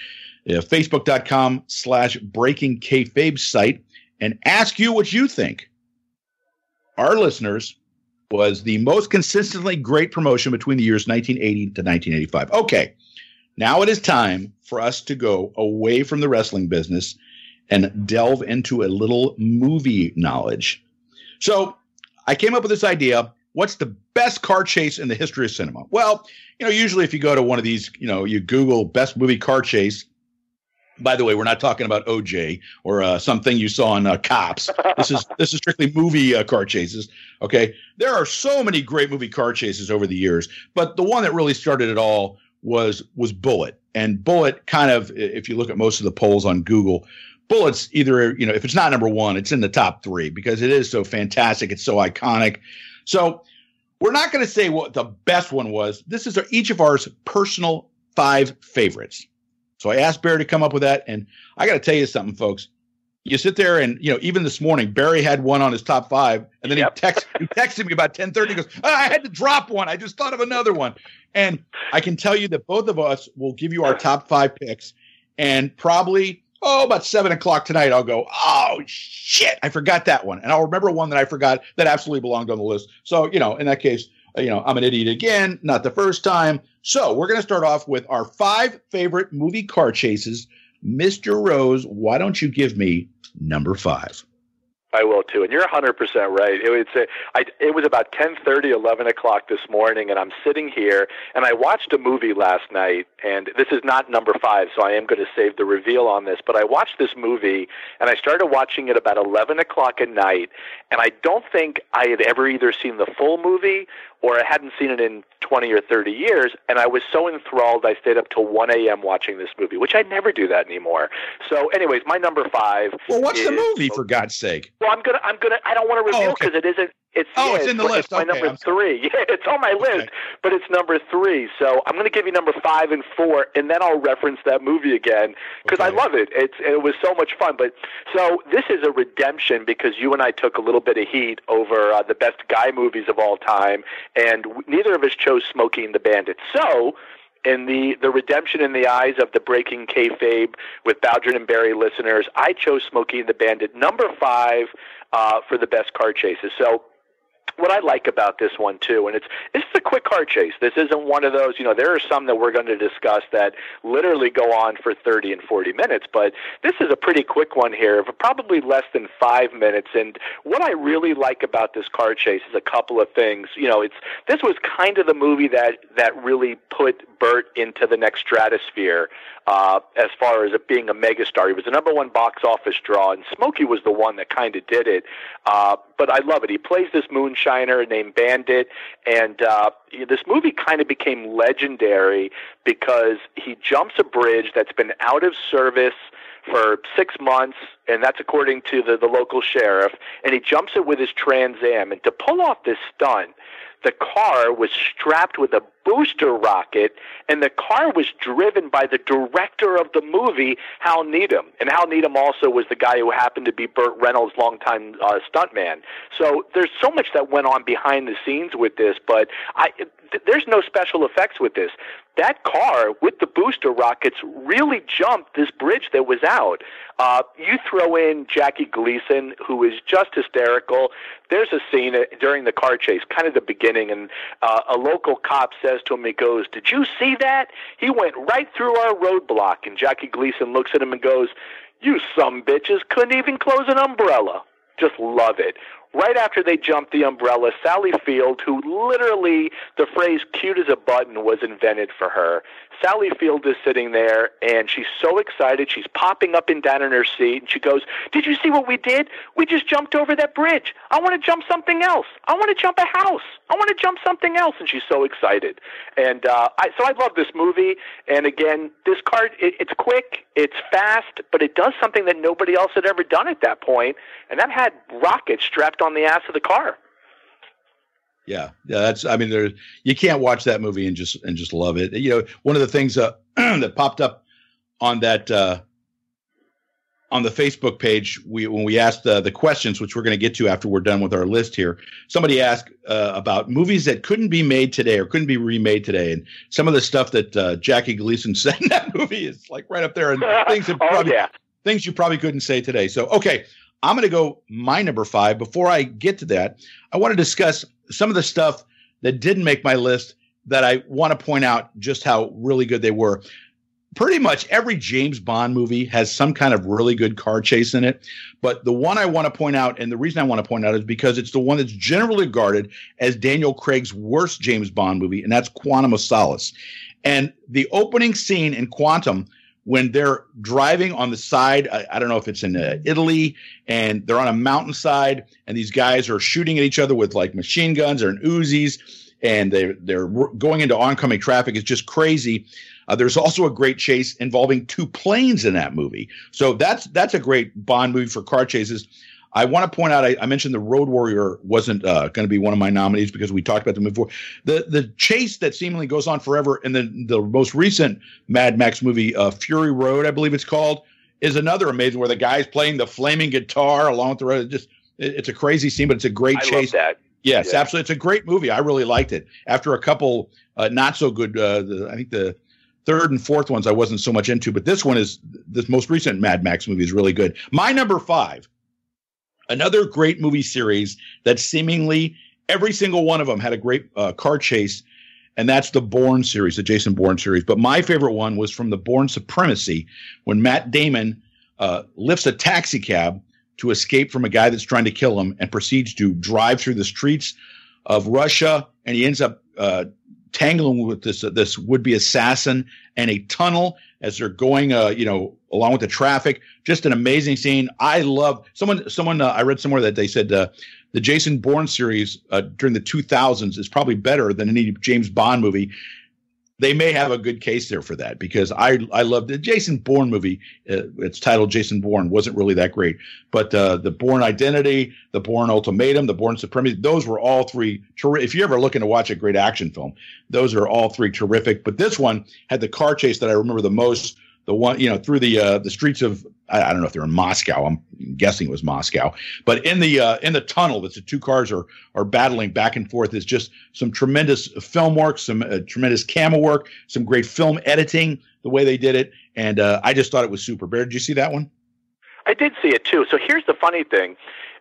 S1: Facebook.com/Breaking Kayfabe site and ask you what you think. Our listeners was the most consistently great promotion between the years 1980 to 1985. Okay, now it is time for us to go away from the wrestling business and delve into a little movie knowledge. So I came up with this idea. What's the best car chase in the history of cinema? Well, usually if you go to one of these, you Google best movie car chase, By the way, we're not talking about OJ or something you saw on Cops. This is strictly movie car chases. Okay, there are so many great movie car chases over the years, but the one that really started it all was Bullitt. And Bullitt kind of, if you look at most of the polls on Google, Bullitt's either, if it's not number one, it's in the top three because it is so fantastic. It's so iconic. So we're not going to say what the best one was. This is each of our personal 5 favorites. So I asked Barry to come up with that. And I got to tell you something, folks. You sit there and, even this morning, Barry had one on his top 5. And then he texted me about 10:30. He goes, I had to drop one. I just thought of another one. And I can tell you that both of us will give you our top 5 picks. And probably, about 7 o'clock tonight, I'll go, oh, shit, I forgot that one. And I'll remember one that I forgot that absolutely belonged on the list. So, in that case, I'm an idiot again, not the first time. So we're going to start off with our 5 favorite movie car chases. Mr. Rose, why don't you give me number 5?
S2: I will too, and you're 100% right. It was about 10:30, 11 o'clock this morning, and I'm sitting here, and I watched a movie last night, and this is not number 5, so I am going to save the reveal on this, but I watched this movie, and I started watching it about 11 o'clock at night, and I don't think I had ever either seen the full movie or I hadn't seen it in 20 or 30 years, and I was so enthralled I stayed up till 1 a.m. watching this movie, which I never do that anymore. So anyways, my number 5.
S1: Well, what's the movie, for God's sake?
S2: Well, I don't want to reveal because it isn't. It's
S1: in the list.
S2: It's my number 3. Yeah, it's on my list, but it's number 3. So I'm going to give you number 5 and 4, and then I'll reference that movie again because I love it. It was so much fun. But so this is a redemption because you and I took a little bit of heat over the best guy movies of all time, and neither of us chose Smokey and the Bandit. So in the redemption in the eyes of the Breaking Kayfabe with Baldwin and Barry listeners, I chose Smokey and the Bandit, number 5 for the best car chases. So what I like about this one too, and it's a quick car chase. This isn't one of those, there are some that we're going to discuss that literally go on for 30 and 40 minutes, but this is a pretty quick one here, probably less than 5 minutes. And what I really like about this car chase is a couple of things. This was kind of the movie that really put Burt into the next stratosphere as far as it being a megastar. He was the number 1 box office draw, and Smokey was the one that kind of did it. But I love it. He plays this moonshiner named Bandit, and this movie kind of became legendary because he jumps a bridge that's been out of service for 6 months, and that's according to the local sheriff, and he jumps it with his Trans Am. And to pull off this stunt, the car was strapped with a booster rocket, and the car was driven by the director of the movie, Hal Needham. And Hal Needham also was the guy who happened to be Burt Reynolds' longtime stuntman. So there's so much that went on behind the scenes with this, but there's no special effects with this. That car with the booster rockets really jumped this bridge that was out. You throw in Jackie Gleason, who is just hysterical. There's a scene during the car chase, kind of the beginning, and a local cop says to him, he goes, "Did you see that? He went right through our roadblock." And Jackie Gleason looks at him and goes, "You sumbitches couldn't even close an umbrella." Just love it. Right after they jumped the umbrella, Sally Field, who literally, the phrase cute as a button was invented for her. Sally Field is sitting there, and she's so excited. She's popping up and down in her seat, and she goes, "Did you see what we did? We just jumped over that bridge. I want to jump something else. I want to jump a house. I want to jump something else." And she's so excited. And so I love this movie. And again, this car, it's quick, it's fast, but it does something that nobody else had ever done at that point, and that had rockets strapped on the ass of the car.
S1: Yeah, you can't watch that movie and just love it. One of the things that popped up on that on the Facebook page, when we asked the questions, which we're going to get to after we're done with our list here, somebody asked about movies that couldn't be made today or couldn't be remade today, and some of the stuff that Jackie Gleason said in that movie is like right up there, and things you probably couldn't say today. So, okay. I'm going to go my number 5. Before I get to that, I want to discuss some of the stuff that didn't make my list that I want to point out just how really good they were. Pretty much every James Bond movie has some kind of really good car chase in it. But the one I want to point out, and the reason I want to point out is because it's the one that's generally regarded as Daniel Craig's worst James Bond movie, and that's Quantum of Solace. And the opening scene in Quantum, when they're driving on the side. I don't know if it's in Italy, and they're on a mountainside, and these guys are shooting at each other with like machine guns or Uzis, and they're going into oncoming traffic. It's just crazy. There's also a great chase involving two planes in that movie. So that's a great Bond movie for car chases. I want to point out, I mentioned the Road Warrior wasn't going to be one of my nominees because we talked about them before. The chase that seemingly goes on forever in the most recent Mad Max movie, Fury Road, I believe it's called, is another amazing where the guy's playing the flaming guitar along with the road. It's a crazy scene, but it's a great chase.
S2: I love that.
S1: Yes, absolutely. It's a great movie. I really liked it. After a couple not so good, I think the third and fourth ones I wasn't so much into, but this most recent Mad Max movie is really good. My number 5. Another great movie series that seemingly every single one of them had a great car chase, and that's the Bourne series, the Jason Bourne series. But my favorite one was from the Bourne Supremacy, when Matt Damon lifts a taxi cab to escape from a guy that's trying to kill him and proceeds to drive through the streets of Russia, and he ends up tangling with this would-be assassin and a tunnel as they're going, along with the traffic. Just an amazing scene. I love someone. I read somewhere that they said the Jason Bourne series during the 2000s is probably better than any James Bond movie. They may have a good case there for that because I love the Jason Bourne movie. It's titled Jason Bourne, wasn't really that great, but the Bourne Identity, the Bourne Ultimatum, the Bourne Supremacy, those were all three terrific. If you're ever looking to watch a great action film, those are all three terrific. But this one had the car chase that I remember the most. The one, through the streets of, I don't know if they're in Moscow. I'm guessing it was Moscow, but in the tunnel that the two cars are battling back and forth is just some tremendous film work, some tremendous camera work, some great film editing, the way they did it. And I just thought it was super. Bear, did you see that one?
S2: I did see it too. So here's the funny thing.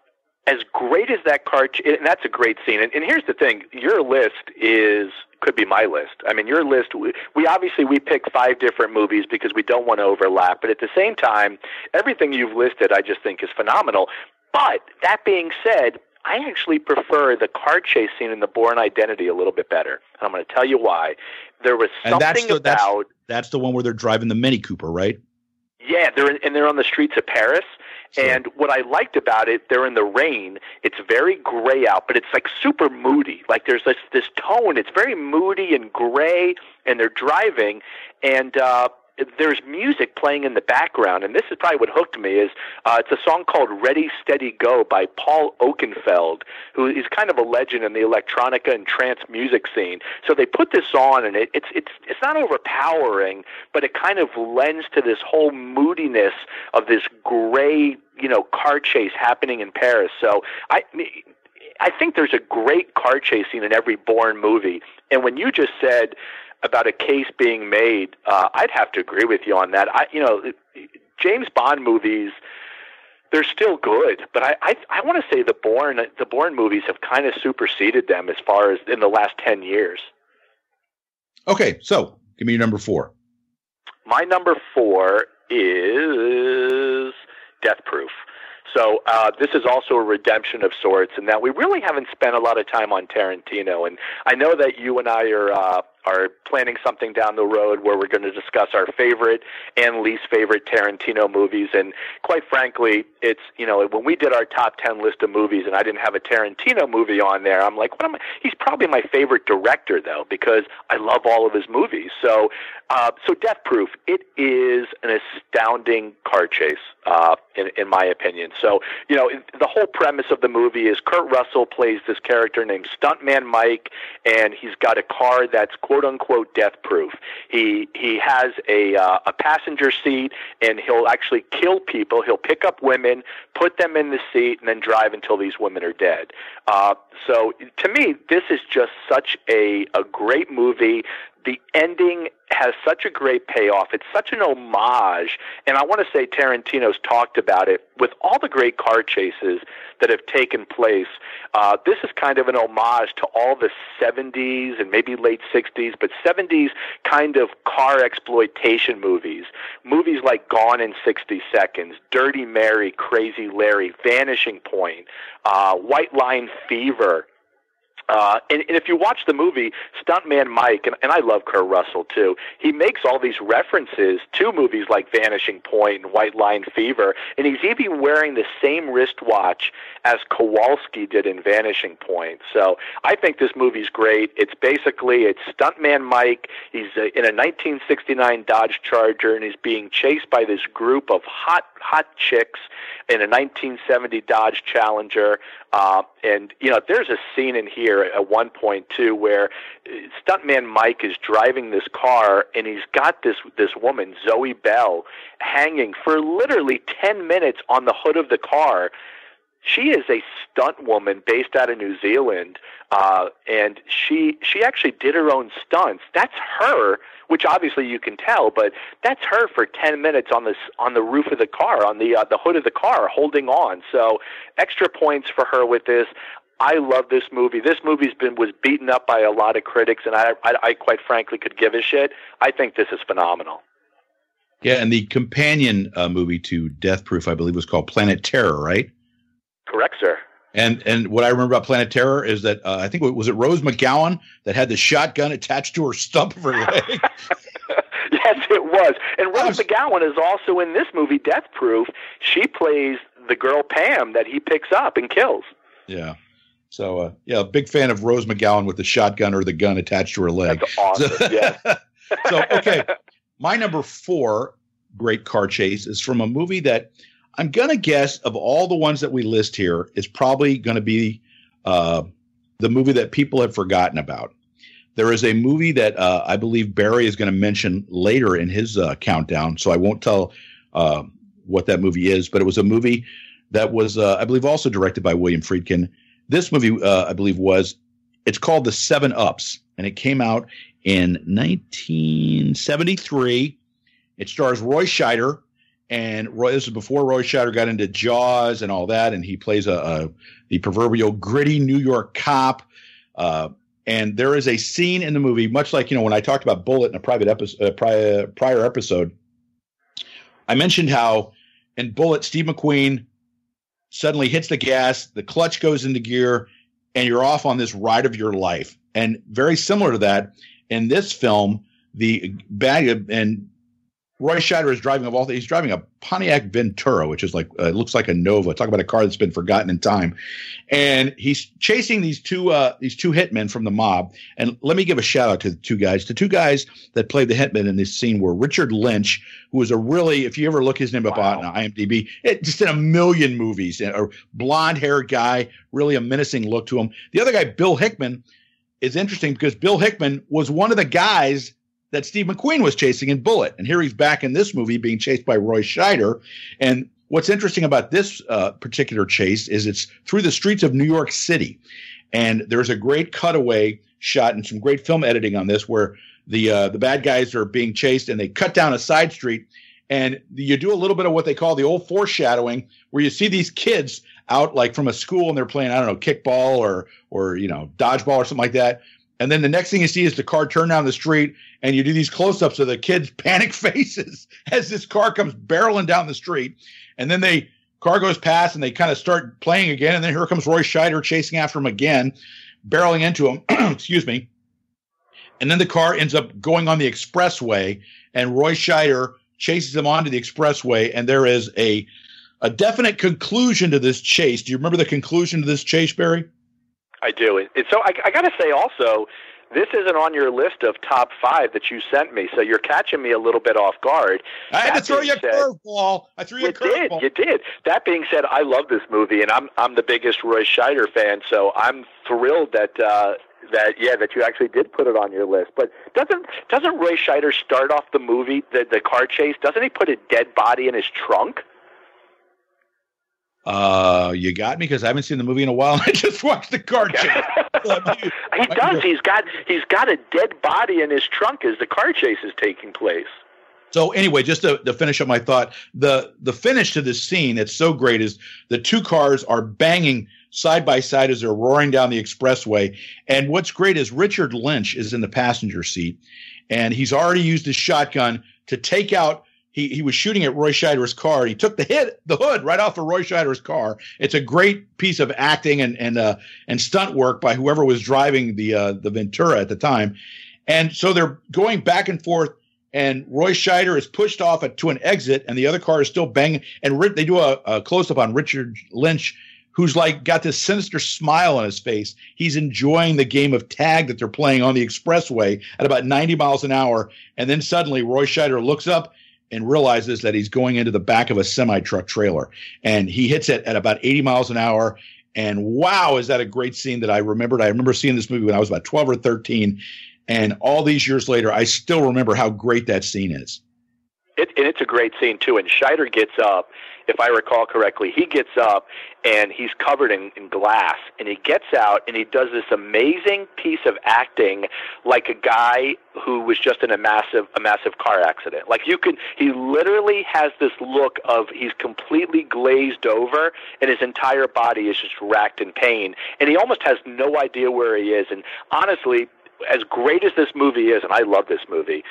S2: As great as that car, and that's a great scene. And here's the thing: your list could be my list. I mean, your list. We obviously pick 5 different movies because we don't want to overlap. But at the same time, everything you've listed, I just think is phenomenal. But that being said, I actually prefer the car chase scene in the Bourne Identity a little bit better. And I'm going to tell you why. There was something about
S1: that's the one where they're driving the Mini Cooper, right?
S2: Yeah, they're on the streets of Paris. Sure. And what I liked about it, they're in the rain. It's very gray out, but it's like super moody. Like there's this tone. It's very moody and gray, and they're driving, and there's music playing in the background. And this is probably what hooked me is it's a song called Ready, Steady, Go by Paul Oakenfold, who is kind of a legend in the electronica and trance music scene. So they put this on, and it's not overpowering, but it kind of lends to this whole moodiness of this gray, car chase happening in Paris. So I think there's a great car chase scene in every Bourne movie. And when you just said about a case being made, I'd have to agree with you on that. James Bond movies, they're still good, but I want to say the Bourne movies have kind of superseded them as far as in the last 10 years. Okay,
S1: so give me your number 4.
S2: My number 4 is Death Proof. So this is also a redemption of sorts, in that we really haven't spent a lot of time on Tarantino. And I know that you and I are planning something down the road where we're going to discuss our favorite and least favorite Tarantino movies. And quite frankly, it's, when we did our top 10 list of movies and I didn't have a Tarantino movie on there, I'm like, he's probably my favorite director, though, because I love all of his movies. So Death Proof, it is an astounding car chase, in my opinion. So, the whole premise of the movie is Kurt Russell plays this character named Stuntman Mike, and he's got a car that's quote-unquote death-proof. He has a passenger seat, and he'll actually kill people. He'll pick up women, put them in the seat, and then drive until these women are dead. So to me, this is just such a great movie. The ending has such a great payoff. It's such an homage, and I want to say Tarantino's talked about it with all the great car chases that have taken place. This is kind of an homage to all the 70s and maybe late 60s, but 70s kind of car exploitation movies. Movies like Gone in 60 Seconds, Dirty Mary, Crazy Larry, Vanishing Point, White Line Fever. And if you watch the movie, Stuntman Mike, and I love Kurt Russell too, he makes all these references to movies like Vanishing Point and White Line Fever, and he's even wearing the same wristwatch as Kowalski did in Vanishing Point. So I think this movie's great. It's Stuntman Mike. He's in a 1969 Dodge Charger, and he's being chased by this group of hot chicks in a 1970 Dodge Challenger. And, there's a scene in here at one point, too, where Stuntman Mike is driving this car, and he's got this woman, Zoe Bell, hanging for literally 10 minutes on the hood of the car. She is a stunt woman based out of New Zealand, and she actually did her own stunts. That's her, which obviously you can tell, but that's her for 10 minutes on the roof of the car, on the hood of the car, holding on. So extra points for her with this. I love this movie. This movie's was beaten up by a lot of critics, and I quite frankly could give a shit. I think this is phenomenal.
S1: Yeah, and the companion movie to Death Proof, I believe, was called Planet Terror, right?
S2: Correct, sir.
S1: And what I remember about Planet Terror is that I think was it Rose McGowan that had the shotgun attached to her stump of her leg.
S2: Yes, it was. And Rose McGowan is also in this movie, Death Proof. She plays the girl Pam that he picks up and kills.
S1: Yeah. So, a big fan of Rose McGowan with the shotgun or the gun attached to her leg.
S2: That's awesome. Yeah.
S1: So, okay, my number 4 great car chase is from a movie that I'm going to guess of all the ones that we list here is probably going to be the movie that people have forgotten about. There is a movie that I believe Barry is going to mention later in his countdown, so I won't tell what that movie is, but it was a movie that was, I believe, also directed by William Friedkin. This movie, I believe, it's called The 7 Ups, and it came out in 1973. It stars Roy Scheider. And this is before Roy Scheider got into Jaws and all that, and he plays the proverbial gritty New York cop. And there is a scene in the movie, much like when I talked about Bullitt in a prior episode. I mentioned how in Bullitt, Steve McQueen suddenly hits the gas, the clutch goes into gear, and you're off on this ride of your life. And very similar to that, in this film, the bad and Roy Scheider is driving he's driving a Pontiac Ventura, which is looks like a Nova. Talk about a car that's been forgotten in time. And he's chasing these two hitmen from the mob. And let me give a shout out to the two guys. The two guys that played the hitmen in this scene were Richard Lynch, who was if you ever look his name up on IMDb, just in a million movies, a blonde haired guy, really a menacing look to him. The other guy, Bill Hickman, is interesting because Bill Hickman was one of the guys that Steve McQueen was chasing in Bullitt. And here he's back in this movie being chased by Roy Scheider. And what's interesting about this particular chase is it's through the streets of New York City. And there's a great cutaway shot and some great film editing on this where the bad guys are being chased and they cut down a side street. And you do a little bit of what they call the old foreshadowing where you see these kids out like from a school and they're playing, I don't know, kickball or dodgeball or something like that. And then the next thing you see is the car turn down the street, and you do these close-ups of the kids' panic faces as this car comes barreling down the street. And then car goes past, and they kind of start playing again. And then here comes Roy Scheider chasing after him again, barreling into him. Excuse me. And then the car ends up going on the expressway, and Roy Scheider chases him onto the expressway. And there is a definite conclusion to this chase. Do you remember the conclusion to this chase, Barry?
S2: I do. And so I got to say also, this isn't on your list of top 5 that you sent me, so you're catching me a little bit off guard.
S1: I had to throw you a curveball. I threw you a curveball.
S2: You did. That being said, I love this movie, and I'm the biggest Roy Scheider fan, so I'm thrilled that you actually did put it on your list. But doesn't Roy Scheider start off the movie, the car chase? Doesn't he put a dead body in his trunk?
S1: You got me because I haven't seen the movie in a while. And I just watched the car chase.
S2: He does. He's got a dead body in his trunk as the car chase is taking place.
S1: So anyway, just to finish up my thought, the finish to this scene that's so great is the two cars are banging side by side as they're roaring down the expressway. And what's great is Richard Lynch is in the passenger seat, and he's already used his shotgun to take out he was shooting at Roy Scheider's car. He took the hood right off of Roy Scheider's car. It's a great piece of acting and stunt work by whoever was driving the Ventura at the time. And so they're going back and forth, and Roy Scheider is pushed off to an exit, and the other car is still banging. And they do a close up on Richard Lynch, who's like got this sinister smile on his face. He's enjoying the game of tag that they're playing on the expressway at about 90 miles an hour. And then suddenly Roy Scheider looks up and realizes that he's going into the back of a semi-truck trailer. And he hits it at about 80 miles an hour. And wow, is that a great scene that I remembered. I remember seeing this movie when I was about 12 or 13. And all these years later, I still remember how great that scene is.
S2: It's a great scene, too. And Scheider gets up, if I recall correctly, he gets up and he's covered in glass. And he gets out and he does this amazing piece of acting like a guy who was just in a massive car accident. Like he literally has this look of he's completely glazed over and his entire body is just racked in pain. And he almost has no idea where he is. And honestly, as great as this movie is, and I love this movie,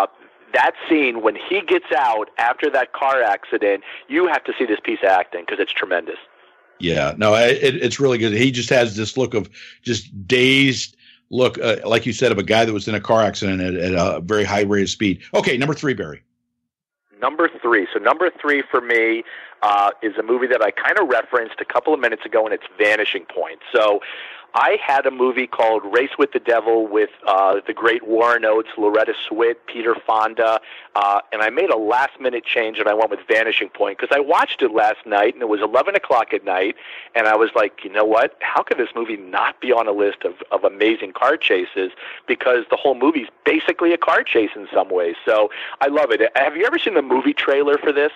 S2: that scene when he gets out after that car accident, you have to see this piece of acting because it's tremendous.
S1: Yeah, no, it's really good. He just has this look of just dazed look, like you said, of a guy that was in a car accident at a very high rate of speed. Okay, number 3, Barry.
S2: Number 3. So number 3 for me is a movie that I kind of referenced a couple of minutes ago, and it's Vanishing Point. So I had a movie called Race with the Devil with the great Warren Oates, Loretta Swit, Peter Fonda, and I made a last-minute change, and I went with Vanishing Point because I watched it last night, and it was 11 o'clock at night, and I was like, you know what? How could this movie not be on a list of amazing car chases? Because the whole movie's basically a car chase in some ways. So I love it. Have you ever seen the movie trailer for this?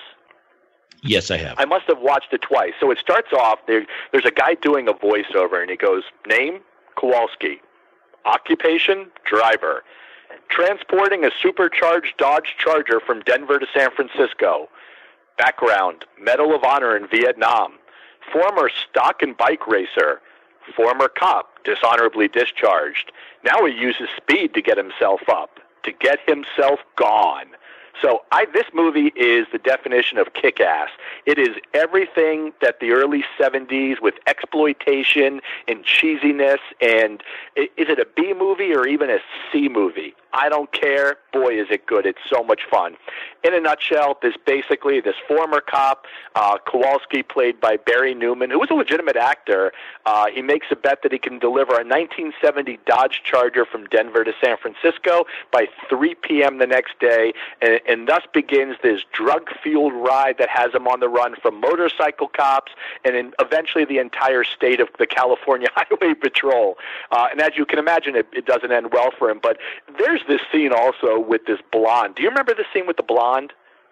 S1: Yes, I have.
S2: I must have watched it twice. So it starts off, there's a guy doing a voiceover, and he goes, name, Kowalski. Occupation, driver. Transporting a supercharged Dodge Charger from Denver to San Francisco. Background, Medal of Honor in Vietnam. Former stock and bike racer. Former cop, dishonorably discharged. Now he uses speed to get himself up, to get himself gone. So this movie is the definition of kick-ass. It is everything that the early 70s with exploitation and cheesiness, and is it a B movie or even a C movie? I don't care. Boy, is it good. It's so much fun. In a nutshell, this former cop, Kowalski, played by Barry Newman, who was a legitimate actor, he makes a bet that he can deliver a 1970 Dodge Charger from Denver to San Francisco by 3 p.m. the next day, and thus begins this drug-fueled ride that has him on the run from motorcycle cops and eventually the entire state of the California Highway Patrol. And as you can imagine, it doesn't end well for him. But there's this scene also with this blonde. Do you remember the scene with the blonde?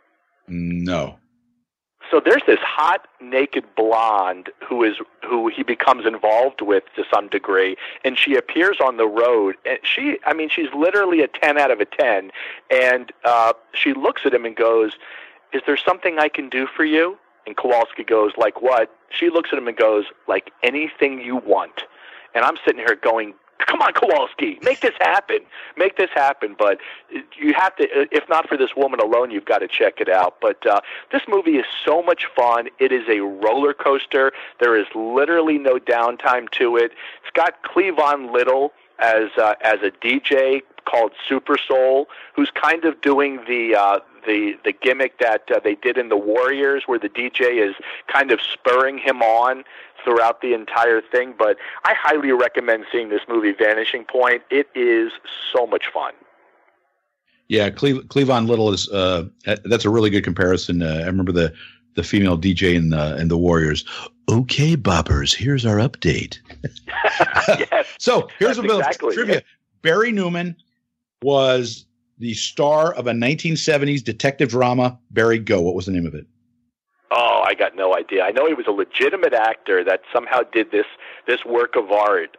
S1: No.
S2: So there's this hot, naked blonde who he becomes involved with to some degree, and she appears on the road. And she's literally a 10 out of a 10, and she looks at him and goes, "Is there something I can do for you?" And Kowalski goes, "Like what?" She looks at him and goes, "Like anything you want." And I'm sitting here going, come on, Kowalski, make this happen. Make this happen. But you have to, if not for this woman alone, you've got to check it out. But this movie is so much fun. It is a roller coaster. There is literally no downtime to it. It's got Cleavon Little as a DJ called Super Soul, who's kind of doing the gimmick that they did in The Warriors, where the DJ is kind of spurring him on throughout the entire thing. But I highly recommend seeing this movie, Vanishing Point. It is so much fun.
S1: Yeah, Cleavon Little is that's a really good comparison. I remember the female DJ in the Warriors. Okay, boppers, here's our update.
S2: Yes,
S1: so here's a little trivia.
S2: Yes.
S1: Barry Newman was the star of a 1970s detective drama, Barry Go. What was the name of it?
S2: Oh, I got no idea. I know he was a legitimate actor that somehow did this work of art.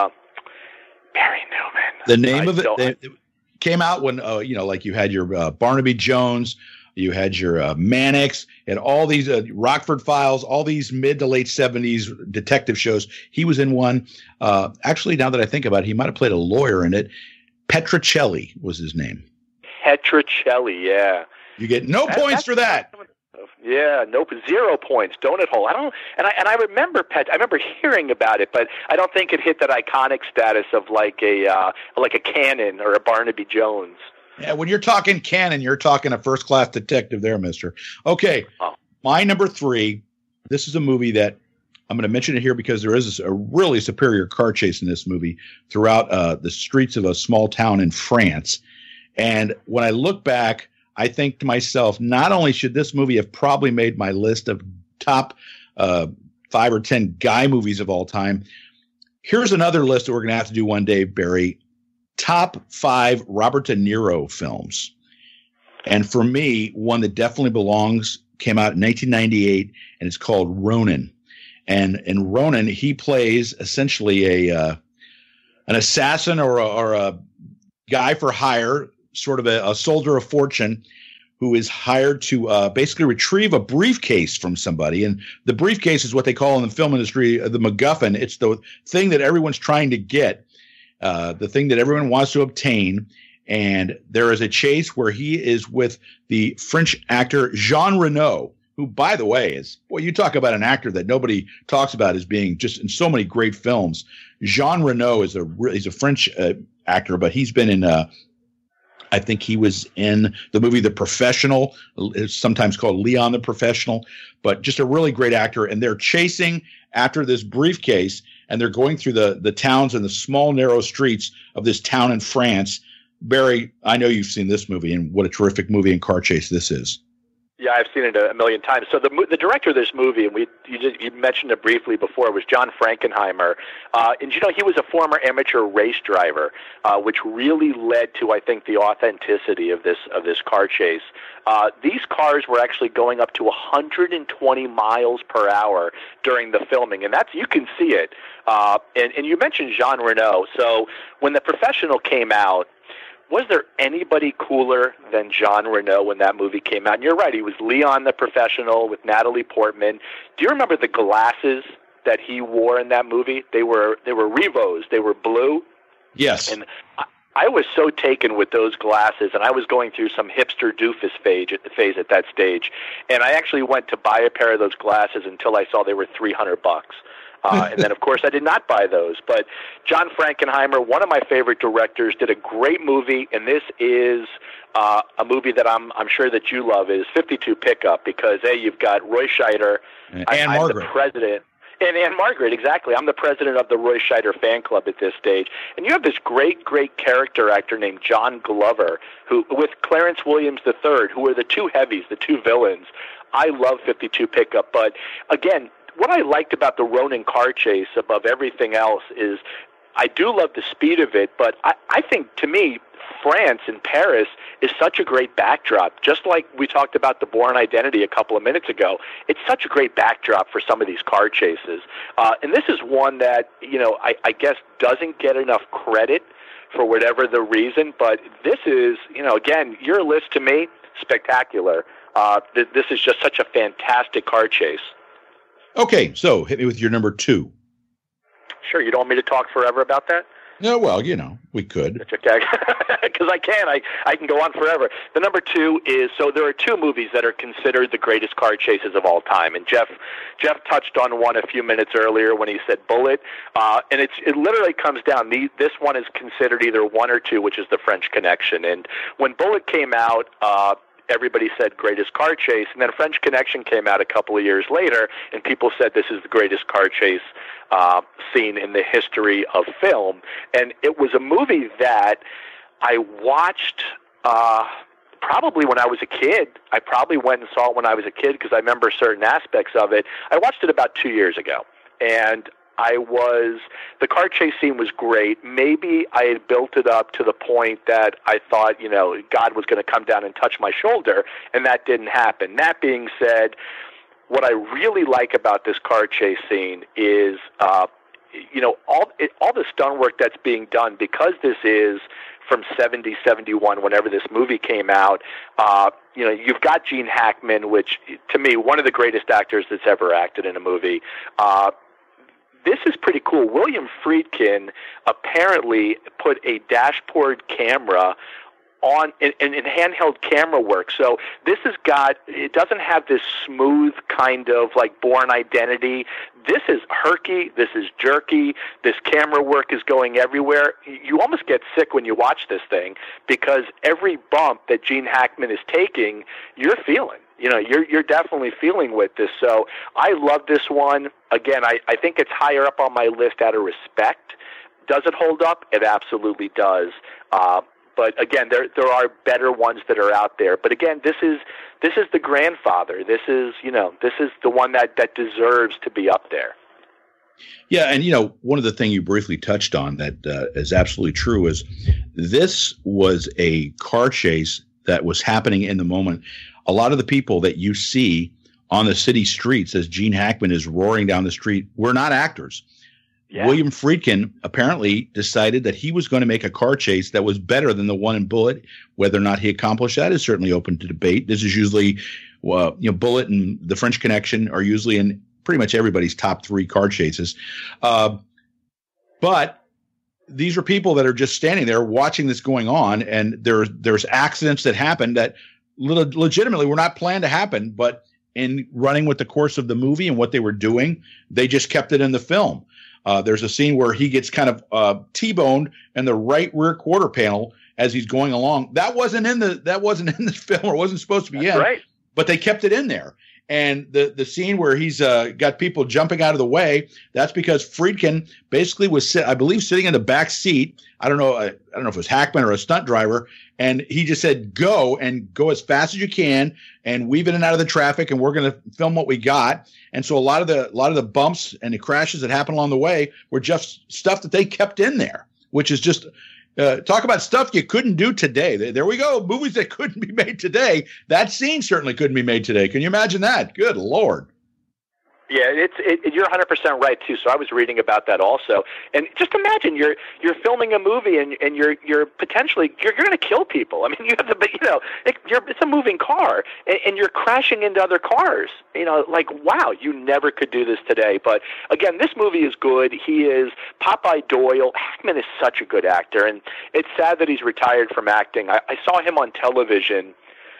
S2: Barry Newman.
S1: The name of it came out when, like you had your Barnaby Jones, you had your Mannix, and all these Rockford Files, all these mid to late 70s detective shows. He was in one. Actually, now that I think about it, he might have played a lawyer in it. Petrocelli was his name.
S2: Petrocelli, yeah.
S1: You get no points for that.
S2: Yeah, nope, 0 points. Donut hole. I remember I remember hearing about it, but I don't think it hit that iconic status of like a Cannon or a Barnaby Jones.
S1: Yeah, when you're talking Cannon, you're talking a first class detective there, mister. Okay. My number 3, this is a movie that I'm going to mention it here because there is a really superior car chase in this movie throughout the streets of a small town in France. And when I look back, I think to myself, not only should this movie have probably made my list of top 5 or 10 guy movies of all time, here's another list that we're going to have to do one day, Barry. Top 5 Robert De Niro films. And for me, one that definitely belongs came out in 1998, and it's called Ronin. And in Ronin, he plays essentially an assassin or a guy for hire, sort of a soldier of fortune, who is hired to basically retrieve a briefcase from somebody. And the briefcase is what they call in the film industry the MacGuffin. It's the thing that everyone's trying to get, the thing that everyone wants to obtain. And there is a chase where he is with the French actor Jean Reno, who, by the way, is, boy, you talk about an actor that nobody talks about as being just in so many great films. Jean Reno is he's a French actor, but he's been in I think he was in the movie The Professional, sometimes called Leon the Professional, but just a really great actor. And they're chasing after this briefcase, and they're going through the towns and the small, narrow streets of this town in France. Barry, I know you've seen this movie, and what a terrific movie and car chase this is.
S2: Yeah, I've seen it a million times. So the director of this movie, and you mentioned it briefly before, was John Frankenheimer. And he was a former amateur race driver, which really led to, I think, the authenticity of this car chase. These cars were actually going up to 120 miles per hour during the filming, and you can see it. And you mentioned Jean Reno. So when The Professional came out, was there anybody cooler than Jean Reno when that movie came out? And you're right, he was Leon the Professional with Natalie Portman. Do you remember the glasses that he wore in that movie? They were Revos. They were blue.
S1: Yes.
S2: And I was so taken with those glasses, and I was going through some hipster doofus phase at that stage. And I actually went to buy a pair of those glasses until I saw they were $300. And then, of course, I did not buy those. But John Frankenheimer, one of my favorite directors, did a great movie, and this is a movie that I'm sure that you love, is 52 Pickup, because, you've got Roy Scheider.
S1: And Margaret.
S2: I'm the president. And Anne Margaret, exactly. I'm the president of the Roy Scheider fan club at this stage. And you have this great, great character actor named John Glover, who, with Clarence Williams III, who are the two heavies, the two villains. I love 52 Pickup. But, again, what I liked about the Ronin car chase above everything else is I do love the speed of it, but I think, to me, France and Paris is such a great backdrop. Just like we talked about the Bourne Identity a couple of minutes ago, it's such a great backdrop for some of these car chases. And this is one that, I guess doesn't get enough credit for whatever the reason, but this is, again, your list to me, spectacular. This is just such a fantastic car chase.
S1: Okay, so hit me with your number 2.
S2: Sure, you don't want me to talk forever about that?
S1: No, well, we could.
S2: That's okay, because I can go on forever. The number 2 is, so there are 2 movies that are considered the greatest car chases of all time, and Jeff touched on one a few minutes earlier when he said Bullet, and it literally comes down. This one is considered either 1 or 2, which is The French Connection, and when Bullet came out, everybody said greatest car chase, and then French Connection came out a couple of years later, and people said this is the greatest car chase scene in the history of film. And it was a movie that I watched probably when I was a kid. I probably went and saw it when I was a kid because I remember certain aspects of it. I watched it about 2 years ago, and the car chase scene was great. Maybe I had built it up to the point that I thought, God was going to come down and touch my shoulder, and that didn't happen. That being said, what I really like about this car chase scene is, all the stunt work that's being done, because this is from 70, 71, whenever this movie came out. You've got Gene Hackman, which, to me, one of the greatest actors that's ever acted in a movie. This is pretty cool. William Friedkin apparently put a dashboard camera on in handheld camera work. So it doesn't have this smooth kind of like Bourne Identity. This is herky, this is jerky, this camera work is going everywhere. You almost get sick when you watch this thing because every bump that Gene Hackman is taking, you're feeling. You're definitely feeling with this. So I love this one. Again, I think it's higher up on my list out of respect. Does it hold up? It absolutely does. But again, there are better ones that are out there. But again, this is the grandfather. This is the one that deserves to be up there.
S1: Yeah, and one of the things you briefly touched on that is absolutely true is this was a car chase that was happening in the moment. A lot of the people that you see on the city streets as Gene Hackman is roaring down the street were not actors. Yeah. William Friedkin apparently decided that he was going to make a car chase that was better than the one in Bullitt. Whether or not he accomplished that is certainly open to debate. This is usually, Bullitt and The French Connection are usually in pretty much everybody's top 3 car chases. But these are people that are just standing there watching this going on, and there's accidents that happen that legitimately were not planned to happen, but in running with the course of the movie and what they were doing, they just kept it in the film. There's a scene where he gets kind of T-boned in the right rear quarter panel as he's going along. That wasn't in the film, or wasn't supposed to be in. Right. But they kept it in there. And the scene where he's got people jumping out of the way, that's because Friedkin basically was, sitting in the back seat. I don't know if it was Hackman or a stunt driver, and he just said, go as fast as you can and weave in and out of the traffic, and we're going to film what we got. And so a lot of the bumps and the crashes that happened along the way were just stuff that they kept in there, which is just talk about stuff you couldn't do today. There we go. Movies that couldn't be made today. That scene certainly couldn't be made today. Can you imagine that? Good Lord.
S2: Yeah, you're 100% right too. So I was reading about that also, and just imagine you're filming a movie and you're potentially going to kill people. I mean, you have to, it's a moving car, and you're crashing into other cars. Wow, you never could do this today. But again, this movie is good. He is Popeye Doyle. Hackman is such a good actor, and it's sad that he's retired from acting. I saw him on television,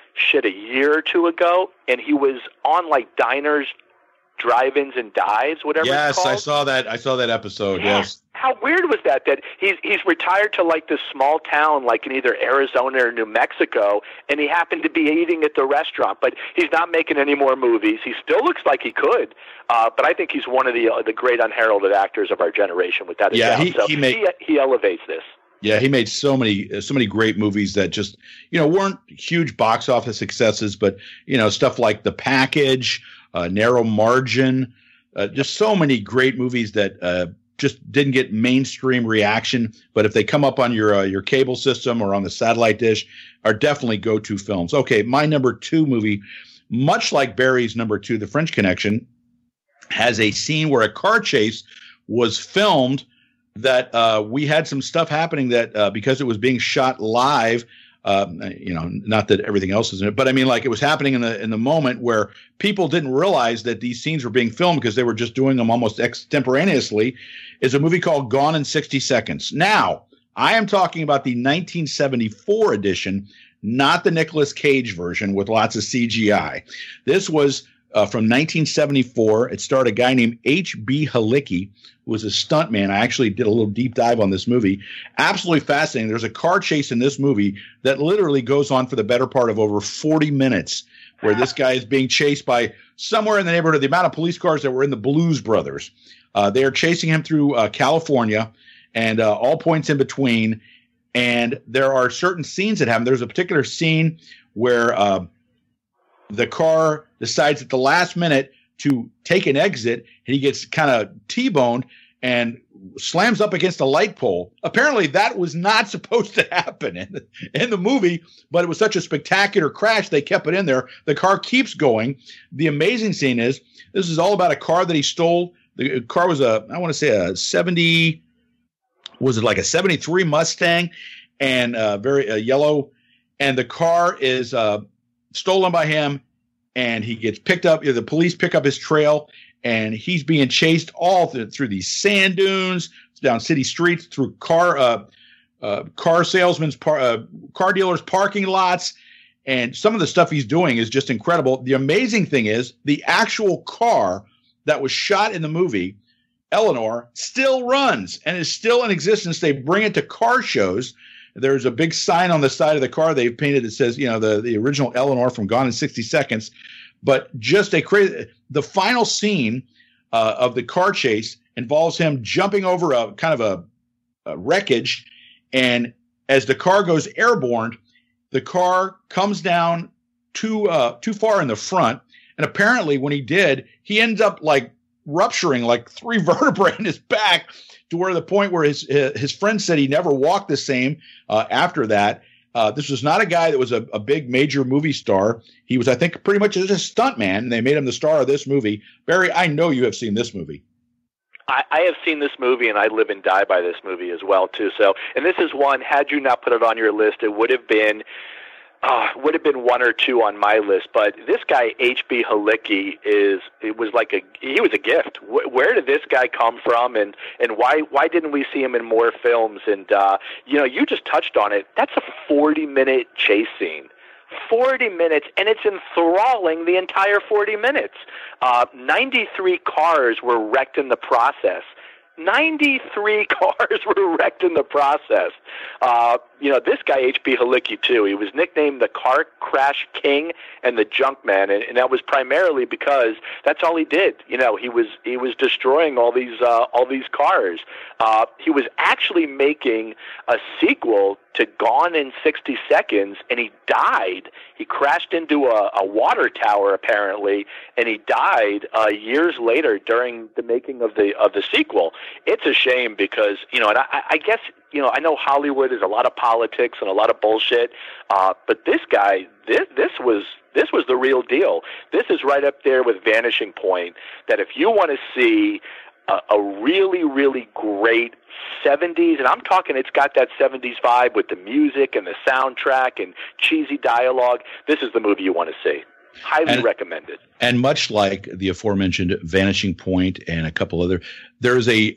S2: a year or two ago, and he was on like Diners, Drive-ins and Dives, whatever it's called.
S1: Yes, I saw that episode,
S2: yeah.
S1: Yes.
S2: How weird was that he's retired to like this small town like in either Arizona or New Mexico, and he happened to be eating at the restaurant, but he's not making any more movies. He still looks like he could, but I think he's one of the great unheralded actors of our generation without a doubt. He elevates this.
S1: Yeah, he made so many great movies that just, weren't huge box office successes, but, stuff like The Package, Narrow Margin, just so many great movies that just didn't get mainstream reaction. But if they come up on your cable system or on the satellite dish, are definitely go-to films. Okay, my number 2 movie, much like Barry's number 2, The French Connection, has a scene where a car chase was filmed that we had some stuff happening that because it was being shot live, not that everything else is in it, but I mean, like, it was happening in the moment where people didn't realize that these scenes were being filmed because they were just doing them almost extemporaneously, is a movie called Gone in 60 Seconds. Now, I am talking about the 1974 edition, not the Nicolas Cage version with lots of CGI. This was from 1974. It starred a guy named H.B. Halicki, who was a stuntman. I actually did a little deep dive on this movie. Absolutely fascinating. There's a car chase in this movie that literally goes on for the better part of over 40 minutes, where this guy is being chased by somewhere in the neighborhood of the amount of police cars that were in the Blues Brothers. They are chasing him through California and all points in between. And there are certain scenes that happen. There's a particular scene where the car decides at the last minute to take an exit, and he gets kind of T-boned and slams up against a light pole. Apparently, that was not supposed to happen in the movie, but it was such a spectacular crash, they kept it in there. The car keeps going. The amazing scene is, this is all about a car that he stole. The car was a 73 Mustang, and very yellow, and the car is stolen by him, and he gets picked up. The police pick up his trail, and he's being chased all through these sand dunes, down city streets, through car salesmen's, car dealers' parking lots. And some of the stuff he's doing is just incredible. The amazing thing is the actual car that was shot in the movie, Eleanor, still runs and is still in existence. They bring it to car shows. There's a big sign on the side of the car they've painted that says, the original Eleanor from Gone in 60 Seconds. But just the final scene of the car chase involves him jumping over a kind of a wreckage. And as the car goes airborne, the car comes down too far in the front, and apparently when he did, he ends up like rupturing like 3 vertebrae in his back to where the point where his friend said he never walked the same after that. This was not a guy that was a big major movie star. He was, I think, pretty much just a stunt man, and they made him the star of this movie. Barry, I know you have seen this movie.
S2: I have seen this movie, and I live and die by this movie as well, too. So, and this is one, had you not put it on your list, it would have been 1 or 2 on my list. But this guy, H.B. Halicki, he was a gift. Where did this guy come from, and why didn't we see him in more films? And, you just touched on it. That's a 40-minute chase scene. 40 minutes, and it's enthralling the entire 40 minutes. 93 cars were wrecked in the process. 93 cars were wrecked in the process. This guy, H.B. Halicki, too, he was nicknamed the Car Crash King and the Junk Man, and that was primarily because that's all he did. He was destroying all these cars. He was actually making a sequel to Gone in 60 Seconds, and he died. He crashed into a water tower, apparently, and he died years later during the making of the sequel. It's a shame because, and I guess, I know Hollywood is a lot of politics and a lot of bullshit, but this guy, this was the real deal. This is right up there with Vanishing Point, that if you want to see a really, really great 70s, and I'm talking it's got that 70s vibe with the music and the soundtrack and cheesy dialogue, this is the movie you want to see. Highly recommended. And
S1: much like the aforementioned Vanishing Point and a couple other, there's a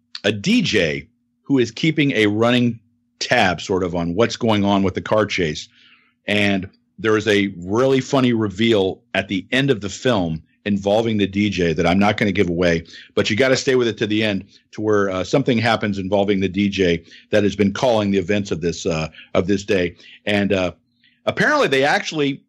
S1: DJ who is keeping a running tab sort of on what's going on with the car chase. And there is a really funny reveal at the end of the film involving the DJ that I'm not going to give away, but you got to stay with it to the end, to where something happens involving the DJ that has been calling the events of this day. And apparently they actually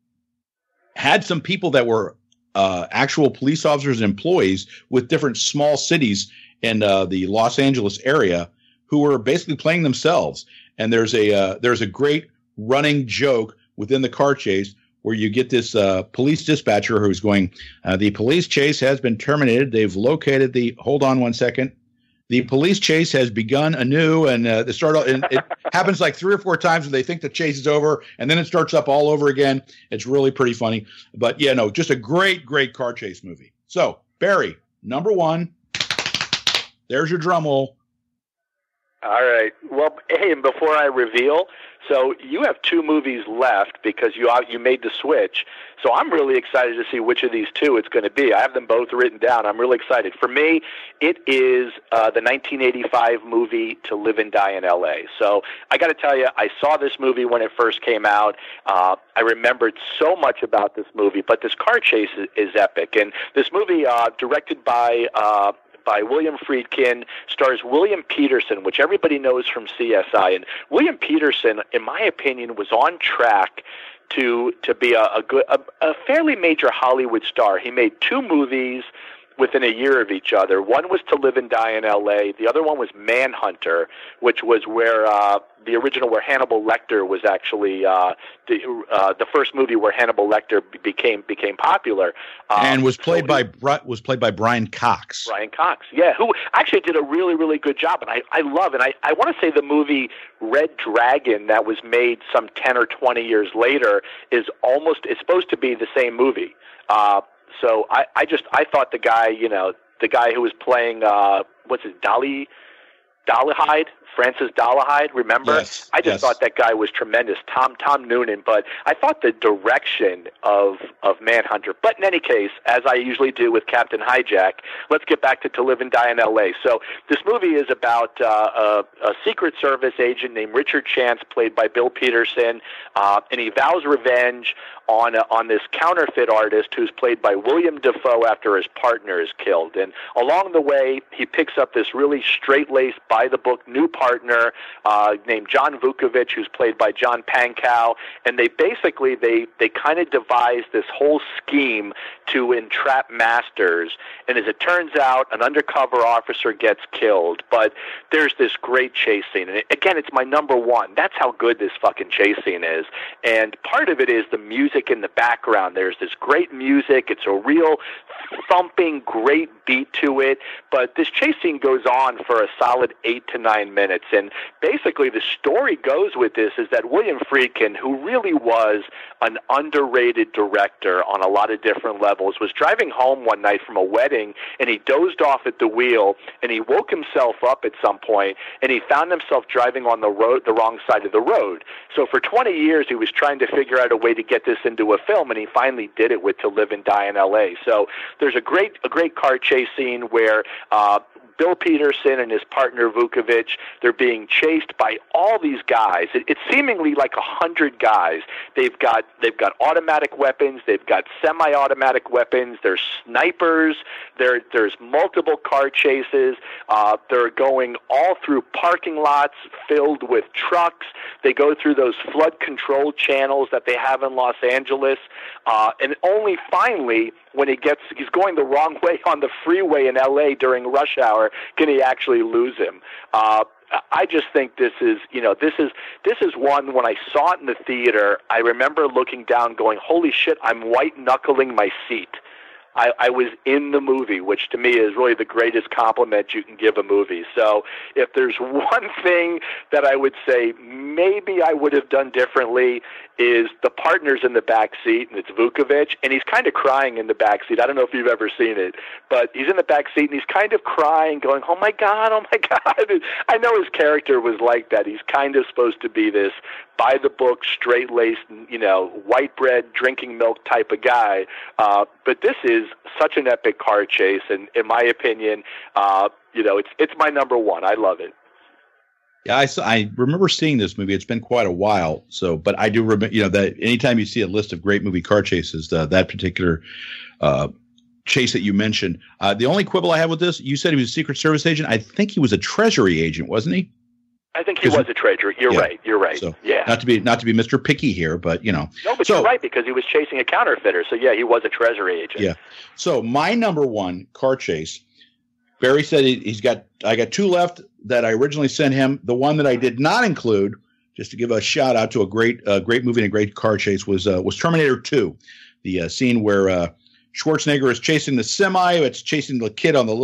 S1: had some people that were actual police officers and employees with different small cities in the Los Angeles area who were basically playing themselves. And there's a great running joke within the car chase where you get this police dispatcher who's going, the police chase has been terminated. They've located hold on one second. The police chase has begun anew, and it happens like 3 or 4 times when they think the chase is over, and then it starts up all over again. It's really pretty funny. But yeah, no, just a great, great car chase movie. So, Barry, number 1. There's your drum roll.
S2: All right. Well, hey, and before I reveal, so you have 2 movies left because you made the switch. So I'm really excited to see which of these 2 it's going to be. I have them both written down. I'm really excited. For me, it is the 1985 movie To Live and Die in L.A. So I got to tell you, I saw this movie when it first came out. I remembered so much about this movie, but this car chase is epic. And this movie, directed by William Friedkin, stars William Peterson, which everybody knows from CSI. And William Peterson, in my opinion, was on track to be a fairly major Hollywood star. He made 2 movies within a year of each other. One was To Live and Die in L.A. The other one was Manhunter, which was where the original, where Hannibal Lecter was actually the first movie where Hannibal Lecter became popular,
S1: and was played by Brian Cox.
S2: Brian Cox, yeah, who actually did a really, really good job, and I love, and I want to say the movie Red Dragon that was made some 10 or 20 years later is supposed to be the same movie. So I thought the guy who was playing, what's his, Dolly Dolarhyde, Francis Dolarhyde, remember?
S1: Yes,
S2: I just thought that guy was tremendous, Tom Noonan, but I thought the direction of Manhunter. But in any case, as I usually do with Captain Hijack, let's get back to Live and Die in L.A. So this movie is about a Secret Service agent named Richard Chance, played by Bill Peterson, and he vows revenge on this counterfeit artist who's played by William Dafoe after his partner is killed. And along the way, he picks up this really straight-laced, by-the-book new partner named John Vukovich, who's played by John Pankow. And they kind of devise this whole scheme to entrap Masters. And as it turns out, an undercover officer gets killed. But there's this great chase scene. And again, it's my number one. That's how good this fucking chase scene is. And part of it is the music in the background. There's this great music. It's a real thumping, great beat to it. But this chase scene goes on for a solid 8 to 9 minutes. And basically the story goes with this is that William Friedkin, who really was an underrated director on a lot of different levels, was driving home one night from a wedding, and he dozed off at the wheel, and he woke himself up at some point, and he found himself driving on the wrong side of the road. So for 20 years, he was trying to figure out a way to get this into a film, and he finally did it with To Live and Die in L.A. So there's a great car chase scene where Bill Peterson and his partner Vukovich, they're being chased by all these guys. It's seemingly like 100 guys. They've got automatic weapons. They've got semi-automatic weapons. There's snipers. There's multiple car chases. They're going all through parking lots filled with trucks. They go through those flood control channels that they have in Los Angeles, and only finally, when he's going the wrong way on the freeway in L.A. during rush hour, can he actually lose him. I just think this is one, when I saw it in the theater, I remember looking down going, holy shit, I'm white-knuckling my seat. I was in the movie, which to me is really the greatest compliment you can give a movie. So if there's one thing that I would say maybe I would have done differently is the partner's in the back seat, and it's Vukovich, and he's kind of crying in the back seat. I don't know if you've ever seen it, but he's in the back seat, and he's kind of crying, going, oh my God. I know his character was like that. He's kind of supposed to be this by-the-book, straight-laced, white bread, drinking milk type of guy. But this is such an epic car chase, and in my opinion, it's my number one. I love it.
S1: Yeah, I remember seeing this movie. It's been quite a while. So, but I do remember, that anytime you see a list of great movie car chases, that particular chase that you mentioned, the only quibble I have with this, you said he was a Secret Service agent. I think he was a Treasury agent, wasn't he?
S2: I think he was a treasurer. You're right. So, yeah.
S1: Not to be Mr. Picky here, but No,
S2: but you're right, because he was chasing a counterfeiter. So yeah, he was a Treasury agent.
S1: Yeah. So my number one car chase, Barry said I got two left that I originally sent him. The one that I did not include, just to give a shout out to a great movie and a great car chase, was Terminator 2. The scene where Schwarzenegger is chasing the semi. It's chasing the kid on the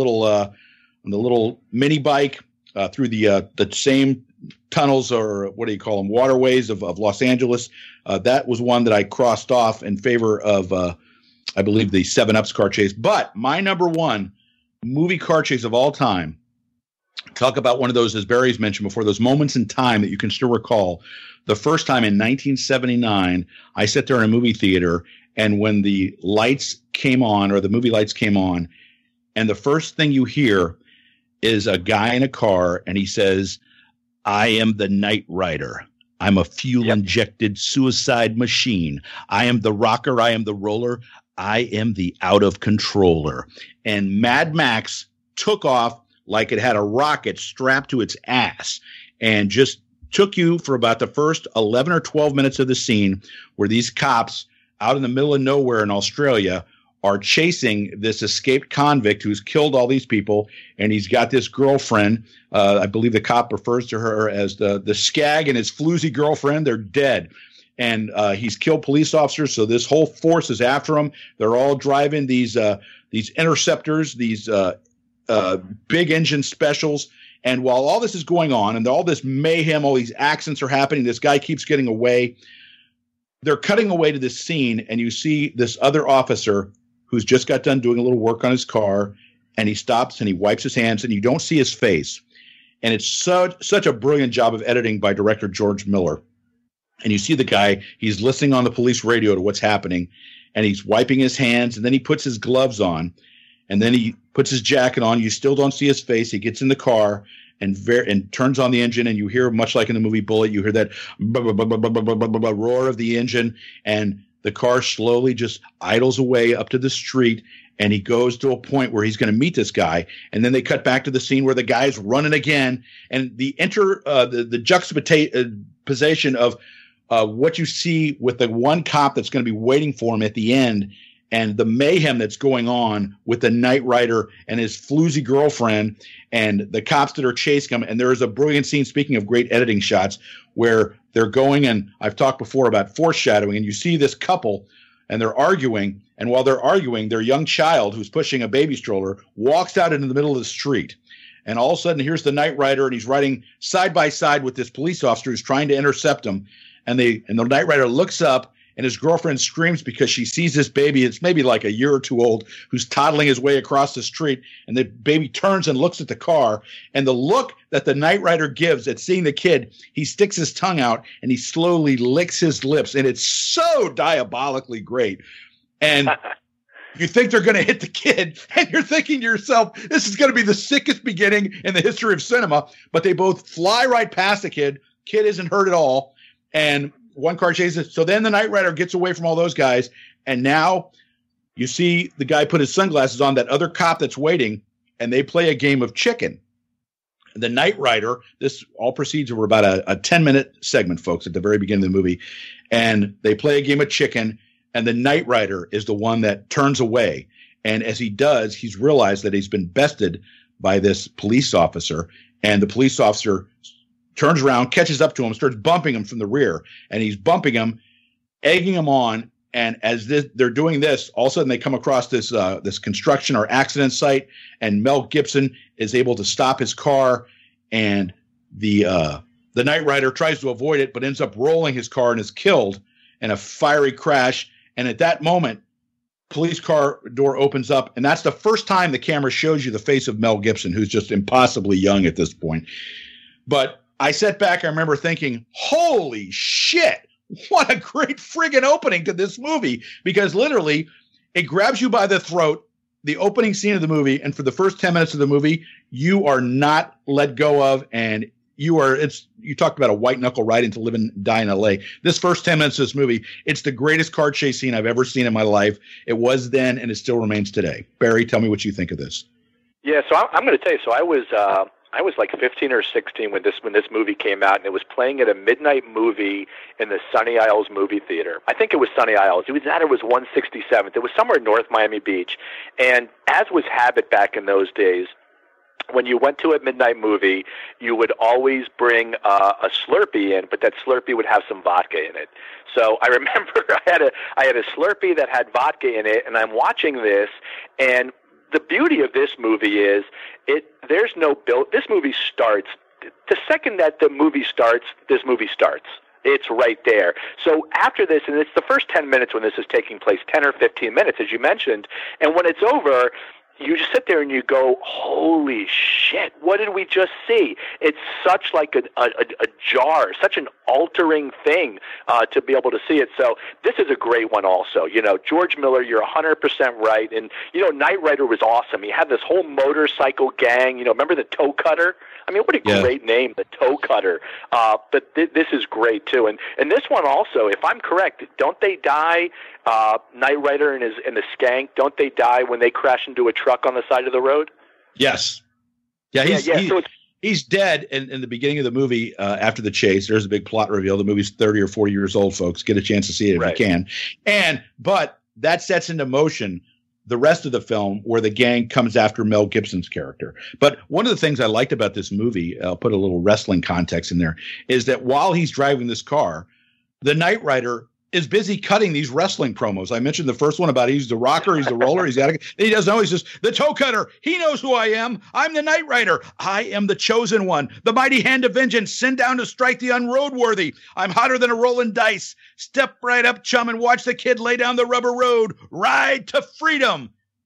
S1: little mini bike through the same tunnels, or what do you call them, waterways of Los Angeles. That was one that I crossed off in favor of, I believe, the 7-Up's car chase. But my number one movie car chase of all time, talk about one of those, as Barry's mentioned before, those moments in time that you can still recall. The first time in 1979, I sat there in a movie theater, and when the lights came on, or the movie lights came on, and the first thing you hear is a guy in a car, and he says, I am the Knight Rider. I'm a fuel-injected suicide machine. I am the rocker. I am the roller. I am the out-of-controller. And Mad Max took off like it had a rocket strapped to its ass, and just took you for about the first 11 or 12 minutes of the scene, where these cops out in the middle of nowhere in Australia are chasing this escaped convict who's killed all these people, and he's got this girlfriend. I believe the cop refers to her as the skag, and his floozy girlfriend. They're dead. And he's killed police officers, so this whole force is after him. They're all driving these interceptors, these big engine specials. And while all this is going on, and all this mayhem, all these accidents are happening, this guy keeps getting away. They're cutting away to this scene, and you see this other officer who's just got done doing a little work on his car, and he stops and he wipes his hands, and you don't see his face. And it's such a brilliant job of editing by director George Miller. And you see the guy, he's listening on the police radio to what's happening, and he's wiping his hands, and then he puts his gloves on, and then he puts his jacket on. You still don't see his face. He gets in the car and turns on the engine, and you hear, much like in the movie Bullet, you hear that roar of the engine, and the car slowly just idles away up to the street, and he goes to a point where he's going to meet this guy, and then they cut back to the scene where the guy's running again, and the juxtaposition of what you see with the one cop that's going to be waiting for him at the end, and the mayhem that's going on with the Knight Rider and his floozy girlfriend and the cops that are chasing him. And there is a brilliant scene, speaking of great editing shots, where they're going, and I've talked before about foreshadowing, and you see this couple and they're arguing. And while they're arguing, their young child, who's pushing a baby stroller, walks out into the middle of the street. And all of a sudden, here's the Knight Rider, and he's riding side by side with this police officer who's trying to intercept him. And the Knight Rider looks up, and his girlfriend screams because she sees this baby. It's maybe like a year or two old, who's toddling his way across the street. And the baby turns and looks at the car. And the look that the Knight Rider gives at seeing the kid, he sticks his tongue out and he slowly licks his lips. And it's so diabolically great. And you think they're going to hit the kid, and you're thinking to yourself, this is going to be the sickest beginning in the history of cinema. But they both fly right past the kid. Kid isn't hurt at all. And one car chases. So then the Knight Rider gets away from all those guys. And now you see the guy put his sunglasses on, that other cop that's waiting, and they play a game of chicken. The Knight Rider, this all proceeds over about a 10-minute segment, folks, at the very beginning of the movie. And they play a game of chicken, and the Knight Rider is the one that turns away. And as he does, he's realized that he's been bested by this police officer. And the police officer turns around, catches up to him, starts bumping him from the rear, and he's bumping him, egging him on. And as they're doing this, all of a sudden they come across this construction or accident site, and Mel Gibson is able to stop his car, and the Knight Rider tries to avoid it, but ends up rolling his car and is killed in a fiery crash. And at that moment, police car door opens up, and that's the first time the camera shows you the face of Mel Gibson, who's just impossibly young at this point. But I sat back, I remember thinking, holy shit, what a great friggin' opening to this movie, because literally it grabs you by the throat, the opening scene of the movie, and for the first 10 minutes of the movie, you are not let go of, and you talked about a white knuckle ride into Live and Die in LA. This first 10 minutes of this movie, it's the greatest car chase scene I've ever seen in my life. It was then, and it still remains today. Barry, tell me what you think of this.
S2: Yeah, so I'm going to tell you, so I was like 15 or 16 when this movie came out, and it was playing at a midnight movie in the Sunny Isles movie theater. I think it was Sunny Isles. It was 167th. It was somewhere in North Miami Beach. And as was habit back in those days, when you went to a midnight movie, you would always bring a Slurpee in, but that Slurpee would have some vodka in it. So I remember I had a Slurpee that had vodka in it, and I'm watching this, and the beauty of this movie is there's no build. This movie starts the second that the movie starts. This movie starts. It's right there. So after this, and it's the first 10 minutes when this is taking place, 10 or 15 minutes, as you mentioned, and when it's over, you just sit there and you go, holy shit, what did we just see? It's such like a jar, such an altering thing to be able to see it. So this is a great one also. You know, George Miller, you're 100% right. And, you know, Knight Rider was awesome. He had this whole motorcycle gang. You know, remember the Toe Cutter? I mean, what a great name, the Toe Cutter. But this is great, too. And this one also, if I'm correct, don't they die, Knight Rider and the Skank, don't they die when they crash into a truck on the side of the road?
S1: Yes. Yeah, so he's dead in the beginning of the movie after the chase. There's a big plot reveal. The movie's 30 or 40 years old, folks. Get a chance to see it if you can. But that sets into motion the rest of the film where the gang comes after Mel Gibson's character. But one of the things I liked about this movie, I'll put a little wrestling context in there, is that while he's driving this car, the Knight Rider is busy cutting these wrestling promos. I mentioned the first one about he's the rocker, he's the roller, he doesn't know, he's just the Toe Cutter. He knows who I am. I'm the Knight Rider. I am the chosen one. The mighty hand of vengeance. Send down to strike the unroadworthy. I'm hotter than a rolling dice. Step right up, chum, and watch the kid lay down the rubber road. Ride to freedom.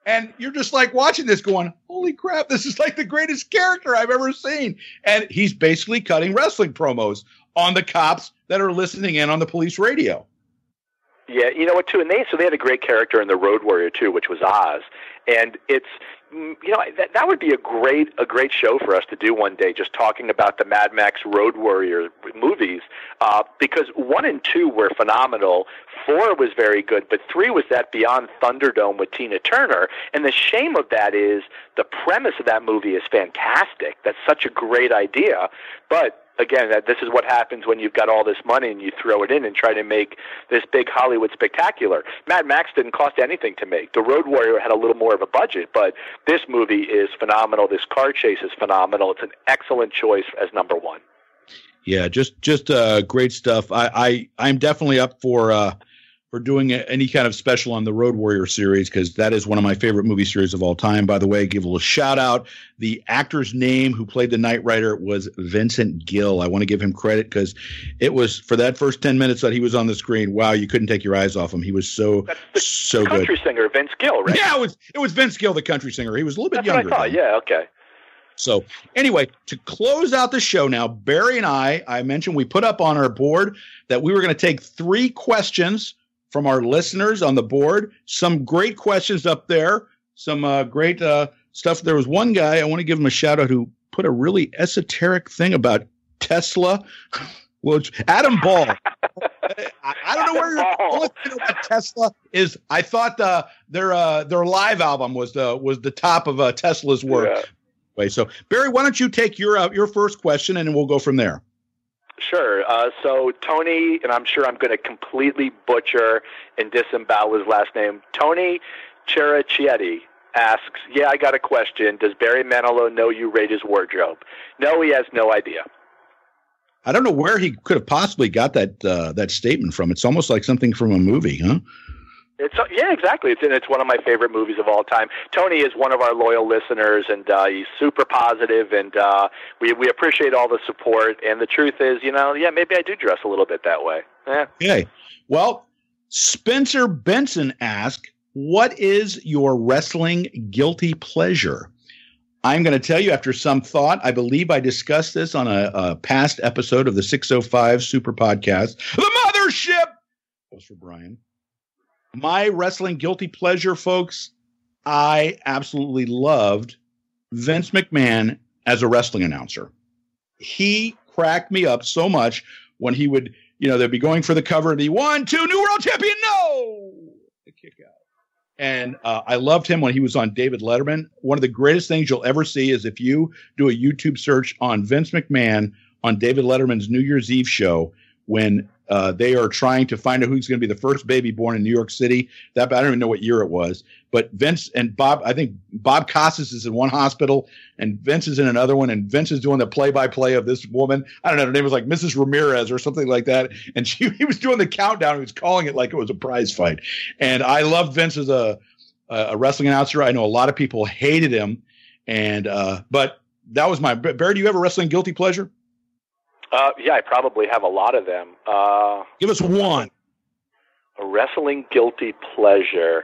S1: And you're just like watching this going, holy crap, this is like the greatest character I've ever seen. And he's basically cutting wrestling promos on the cops that are listening in on the police radio.
S2: Yeah, you know what, too? And they had a great character in The Road Warrior, too, which was Oz. And it's, that would be a great show for us to do one day, just talking about the Mad Max Road Warrior movies, because 1 and 2 were phenomenal. 4 was very good, but 3 was that Beyond Thunderdome with Tina Turner. And the shame of that is the premise of that movie is fantastic. That's such a great idea, but again, this is what happens when you've got all this money and you throw it in and try to make this big Hollywood spectacular. Mad Max didn't cost anything to make. The Road Warrior had a little more of a budget, but this movie is phenomenal. This car chase is phenomenal. It's an excellent choice as number 1.
S1: Yeah, just great stuff. I'm definitely up for doing any kind of special on the Road Warrior series, because that is one of my favorite movie series of all time. By the way, give a little shout out. The actor's name who played the Knight Rider was Vincent Gill. I want to give him credit because it was, for that first 10 minutes that he was on the screen, wow, you couldn't take your eyes off him. He was so good.
S2: Country singer Vince Gill, right?
S1: Yeah, it was Vince Gill, the country singer. He was a little bit younger.
S2: That's what I thought. Yeah, okay.
S1: So anyway, to close out the show now, Barry and I mentioned we put up on our board that we were going to take 3 questions from our listeners on the board. Some great questions up there. Some great stuff. There was one guy, I want to give him a shout out, who put a really esoteric thing about Tesla. Well, Adam Ball. I don't know where you're only thing about Tesla is. I thought their live album was the top of Tesla's work. Yeah. So Barry, why don't you take your first question and we'll go from there.
S2: Sure. So Tony, and I'm sure I'm going to completely butcher and disembowel his last name, Tony Cerachietti asks, I got a question. Does Barry Manilow know you rate his wardrobe? No, he has no idea.
S1: I don't know where he could have possibly got that statement from. It's almost like something from a movie, huh?
S2: Yeah, exactly. It's one of my favorite movies of all time. Tony is one of our loyal listeners, and he's super positive, and we appreciate all the support. And the truth is, maybe I do dress a little bit that way.
S1: Okay. Well, Spencer Benson asked, what is your wrestling guilty pleasure? I'm going to tell you after some thought. I believe I discussed this on a past episode of the 605 Super Podcast. The Mothership! That was for Brian. My wrestling guilty pleasure, folks, I absolutely loved Vince McMahon as a wrestling announcer. He cracked me up so much when he would, they'd be going for the cover of the 1, 2, new world champion, no! The kick out. And I loved him when he was on David Letterman. One of the greatest things you'll ever see is if you do a YouTube search on Vince McMahon on David Letterman's New Year's Eve show, when they are trying to find out who's going to be the first baby born in New York City. I don't even know what year it was, but Vince and Bob, I think Bob Costas is in one hospital and Vince is in another one, and Vince is doing the play-by-play of this woman. I don't know, her name was like Mrs. Ramirez or something like that, and he was doing the countdown. He was calling it like it was a prize fight, and I loved Vince as a wrestling announcer. I know a lot of people hated him, and but that was my. Barry, do you have a wrestling guilty pleasure?
S2: I probably have a lot of them.
S1: Give us one.
S2: A wrestling guilty pleasure.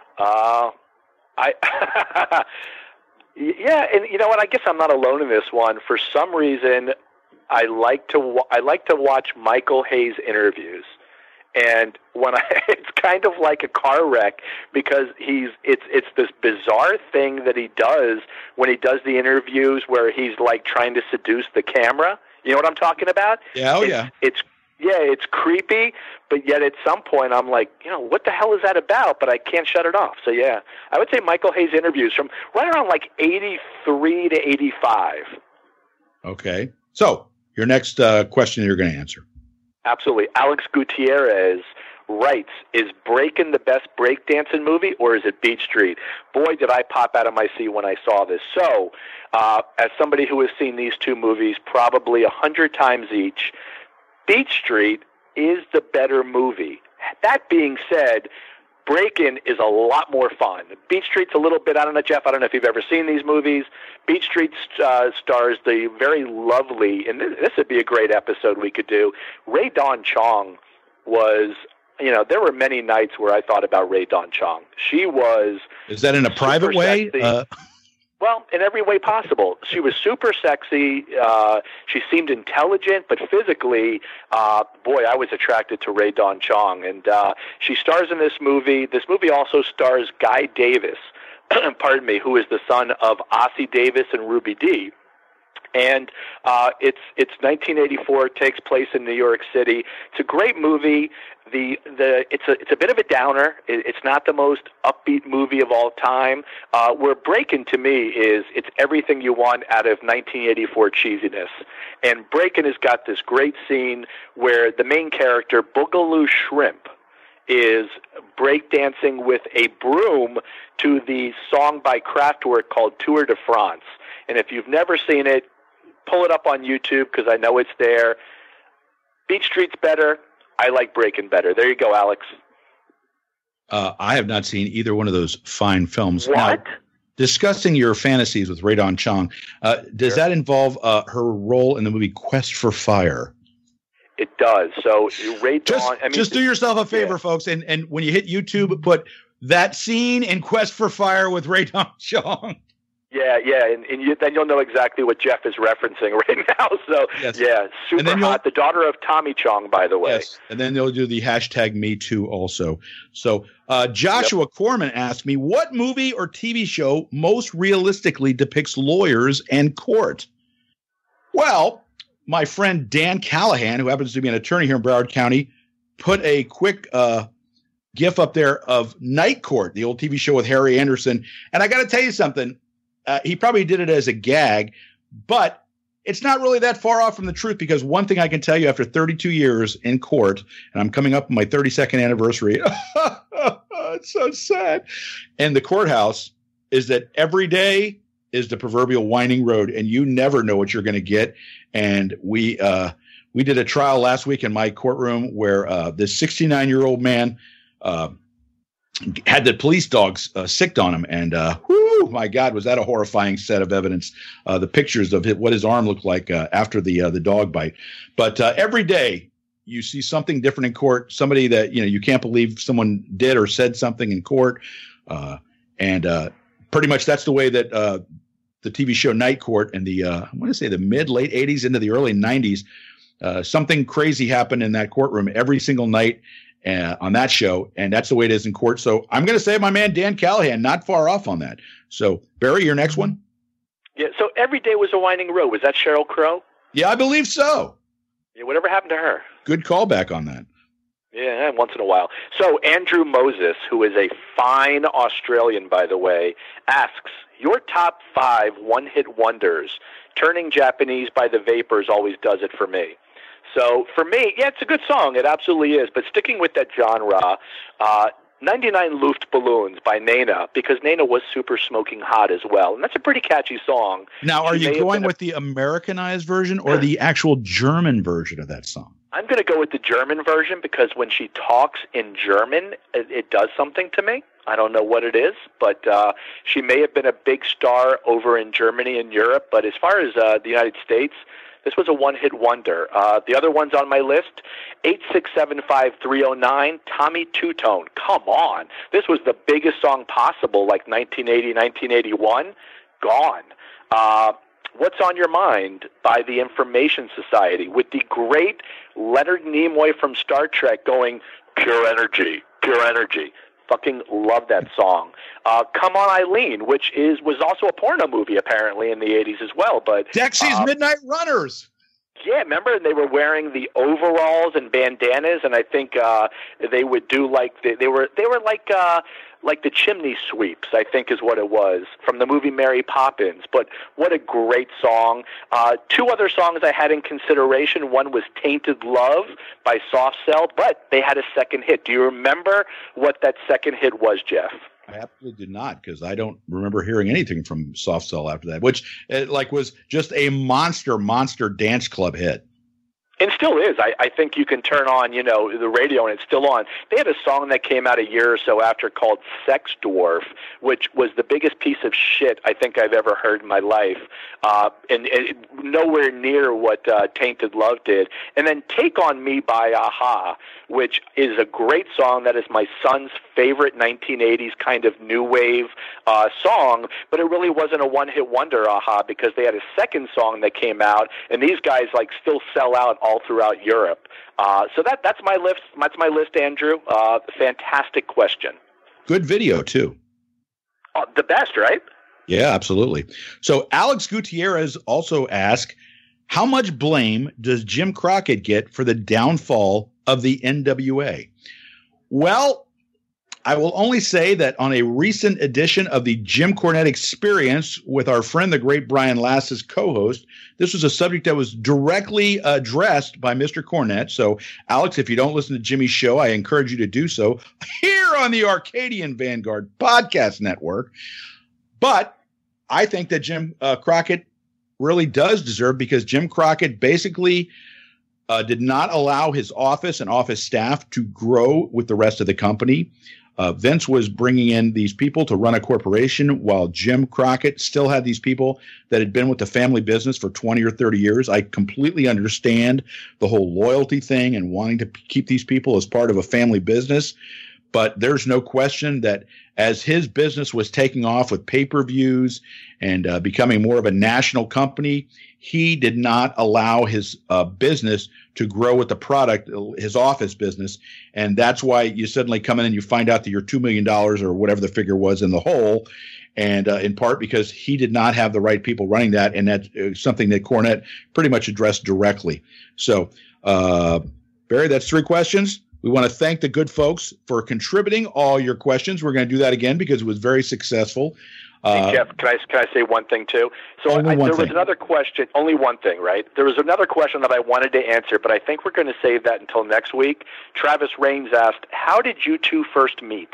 S2: Yeah, and you know what? I guess I'm not alone in this one. For some reason, I like to watch Michael Hayes interviews, and it's kind of like a car wreck because it's this bizarre thing that he does when he does the interviews where he's like trying to seduce the camera. You know what I'm talking about?
S1: Yeah,
S2: It's creepy, but yet at some point I'm like, what the hell is that about? But I can't shut it off. So yeah, I would say Michael Hayes interviews from right around like 83 to 85.
S1: Okay. So your next question you're going to answer.
S2: Absolutely. Alex Gutierrez writes, is Breakin' the best breakdancing movie, or is it Beat Street? Boy, did I pop out of my seat when I saw this. So, as somebody who has seen these two movies probably 100 times each, Beat Street is the better movie. That being said, Breakin' is a lot more fun. Beat Street's a little bit, I don't know, Jeff, I don't know if you've ever seen these movies. Beat Street stars the very lovely, and this would be a great episode we could do, Ray Don Chong was, there were many nights where I thought about Rae Dawn Chong. She was.
S1: Is that in a private way?
S2: Well, in every way possible. She was super sexy. She seemed intelligent, but physically, boy, I was attracted to Rae Dawn Chong. And she stars in this movie. This movie also stars Guy Davis, pardon me, who is the son of Ossie Davis and Ruby Dee. And it's 1984. It takes place in New York City. It's a great movie. It's a bit of a downer. It's not the most upbeat movie of all time. Where Breakin' to me it's everything you want out of 1984 cheesiness. And Breakin' has got this great scene where the main character, Boogaloo Shrimp, is breakdancing with a broom to the song by Kraftwerk called Tour de France. And if you've never seen it, pull it up on YouTube because I know it's there. Beach Street's better. I like Breakin' better. There you go, Alex.
S1: I have not seen either one of those fine films.
S2: What?
S1: Now, discussing your fantasies with Rae Dawn Chong, does that involve her role in the movie Quest for Fire?
S2: It does. So Rae Dawn.
S1: Just do yourself a favor, folks, and when you hit YouTube, put that scene in Quest for Fire with Rae Dawn Chong.
S2: Yeah, and then you'll know exactly what Jeff is referencing right now. So,
S1: yes.
S2: Yeah, super hot. The daughter of Tommy Chong, by the way.
S1: Yes, and then they'll do the hashtag #MeToo also. So Joshua Corman asked me, what movie or TV show most realistically depicts lawyers and court? Well, my friend Dan Callahan, who happens to be an attorney here in Broward County, put a quick GIF up there of Night Court, the old TV show with Harry Anderson. And I got to tell you something. He probably did it as a gag, but it's not really that far off from the truth because one thing I can tell you after 32 years in court, and I'm coming up on my 32nd anniversary, it's so sad, and the courthouse is that every day is the proverbial winding road, and you never know what you're going to get. And we did a trial last week in my courtroom where this 69-year-old man had the police dogs sicked on him, and my God, was that a horrifying set of evidence? The pictures of what his arm looked like after the dog bite. But every day you see something different in court. Somebody that you can't believe someone did or said something in court, and pretty much that's the way that the TV show Night Court in the I want to say the late 80s into the early 90s. Something crazy happened in that courtroom every single night. On that show, and that's the way it is in court. So I'm going to say my man Dan Callahan, not far off on that. So Barry, your next one?
S2: Yeah. So Every Day Was a Winding Road. Was that Sheryl Crow?
S1: Yeah, I believe so.
S2: Yeah. Whatever happened to her?
S1: Good callback on that.
S2: Yeah, once in a while. So Andrew Moses, who is a fine Australian, by the way, asks, your top 5 one-hit wonders. Turning Japanese by the Vapors always does it for me. So for me, yeah, it's a good song. It absolutely is. But sticking with that genre, 99 Luftballons by Nena, because Nena was super smoking hot as well. And that's a pretty catchy song.
S1: Now, are you going with the Americanized version or the actual German version of that song?
S2: I'm going to go with the German version because when she talks in German, it does something to me. I don't know what it is, but she may have been a big star over in Germany and Europe. But as far as the United States, this was a one-hit wonder. The other ones on my list, 8675309, Tommy Two-Tone. Come on. This was the biggest song possible, like 1980, 1981. Gone. What's on Your Mind by the Information Society with the great Leonard Nimoy from Star Trek going, pure energy, pure energy. Fucking love that song. Come On Eileen, which was also a porno movie apparently in the 80s as well. But
S1: Dexy's Midnight Runners.
S2: Yeah, remember they were wearing the overalls and bandanas, and I think they would do like they were like the chimney sweeps, I think is what it was, from the movie Mary Poppins. But what a great song. 2 other songs I had in consideration. One was Tainted Love by Soft Cell, but they had a second hit. Do you remember what that second hit was, Jeff?
S1: I absolutely did not, because I don't remember hearing anything from Soft Cell after that, which was just a monster dance club hit.
S2: and still is. I think you can turn on, the radio and it's still on. They had a song that came out a year or so after called Sex Dwarf, which was the biggest piece of shit I think I've ever heard in my life, and nowhere near what Tainted Love did. And then Take On Me by a-ha, which is a great song. That is my son's favorite 1980s kind of new wave song, but it really wasn't a one-hit wonder, a-ha, because they had a second song that came out, and these guys still sell out all throughout Europe. So that's my list. That's my list, Andrew. Fantastic question.
S1: Good video too.
S2: The best, right?
S1: Yeah, absolutely. So Alex Gutierrez also asked, how much blame does Jim Crockett get for the downfall of the NWA? Well, I will only say that on a recent edition of the Jim Cornette Experience with our friend, the great Brian Last, as co-host, this was a subject that was directly addressed by Mr. Cornette. So, Alex, if you don't listen to Jimmy's show, I encourage you to do so here on the Arcadian Vanguard Podcast Network. But I think that Jim Crockett really does deserve, because Jim Crockett basically did not allow his office and office staff to grow with the rest of the company. Vince was bringing in these people to run a corporation, while Jim Crockett still had these people that had been with the family business for 20 or 30 years. I completely understand the whole loyalty thing and wanting to keep these people as part of a family business. But there's no question that as his business was taking off with pay-per-views and becoming more of a national company, he did not allow his business to grow with the product, his office business. And that's why you suddenly come in and you find out that you're $2 million or whatever the figure was in the hole. And in part because he did not have the right people running that. And that's something that Cornette pretty much addressed directly. So, Barry, that's 3 questions. We want to thank the good folks for contributing all your questions. We're going to do that again because it was very successful.
S2: Hey, Jeff, can I say one thing too? So there was another question. Only one thing, right? There was another question that I wanted to answer, but I think we're going to save that until next week. Travis Raines asked, how did you two first meet?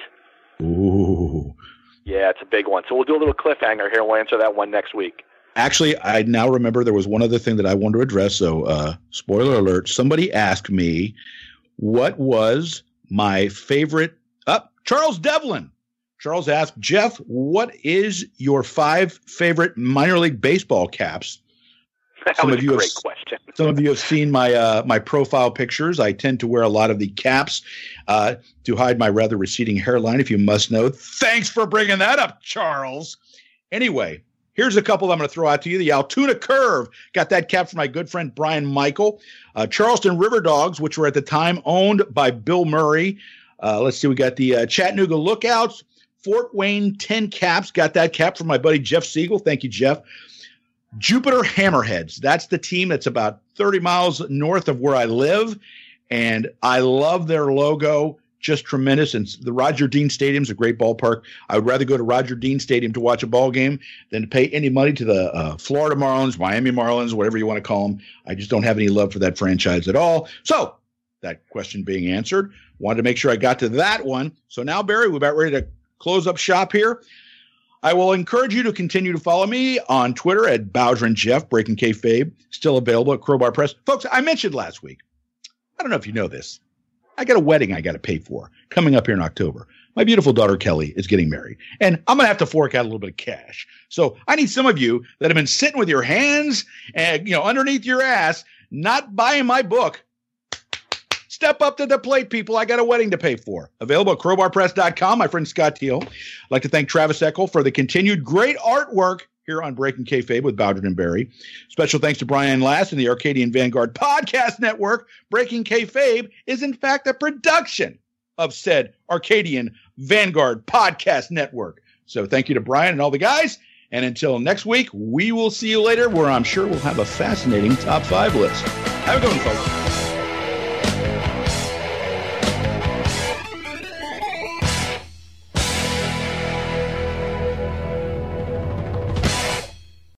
S1: Ooh.
S2: Yeah, it's a big one. So we'll do a little cliffhanger here. We'll answer that one next week.
S1: Actually, I now remember there was one other thing that I wanted to address. So spoiler alert, somebody asked me what was my favorite Charles Devlin. Charles asked, Jeff, what is your 5 favorite minor league baseball caps?
S2: That was a great question.
S1: Some of you have seen my my profile pictures. I tend to wear a lot of the caps to hide my rather receding hairline, if you must know. Thanks for bringing that up, Charles. Anyway, here's a couple I'm going to throw out to you. The Altoona Curve. Got that cap from my good friend Brian Michael. Charleston River Dogs, which were at the time owned by Bill Murray. Let's see. We got the Chattanooga Lookouts. Fort Wayne 10 caps. Got that cap from my buddy Jeff Siegel. Thank you, Jeff. Jupiter Hammerheads. That's the team that's about 30 miles north of where I live. And I love their logo. Just tremendous. And the Roger Dean Stadium is a great ballpark. I would rather go to Roger Dean Stadium to watch a ball game than to pay any money to the Florida Marlins, Miami Marlins, whatever you want to call them. I just don't have any love for that franchise at all. So that question being answered, wanted to make sure I got to that one. So now, Barry, we're about ready to close up shop here. I will encourage you to continue to follow me on Twitter at Bowser and Jeff, Breaking Kayfabe, still available at Crowbar Press. Folks, I mentioned last week, I don't know if you know this, I got a wedding I got to pay for coming up here in October. My beautiful daughter, Kelly, is getting married, and I'm going to have to fork out a little bit of cash. So I need some of you that have been sitting with your hands and, underneath your ass, not buying my book. Step up to the plate, people. I got a wedding to pay for. Available at crowbarpress.com. My friend Scott Teal. I'd like to thank Travis Eckel for the continued great artwork here on Breaking Kayfabe with Bowdred and Barry. Special thanks to Brian Last and the Arcadian Vanguard Podcast Network. Breaking Kayfabe is, in fact, a production of said Arcadian Vanguard Podcast Network. So thank you to Brian and all the guys. And until next week, we will see you later, where I'm sure we'll have a fascinating top 5 list. Have a good one, folks.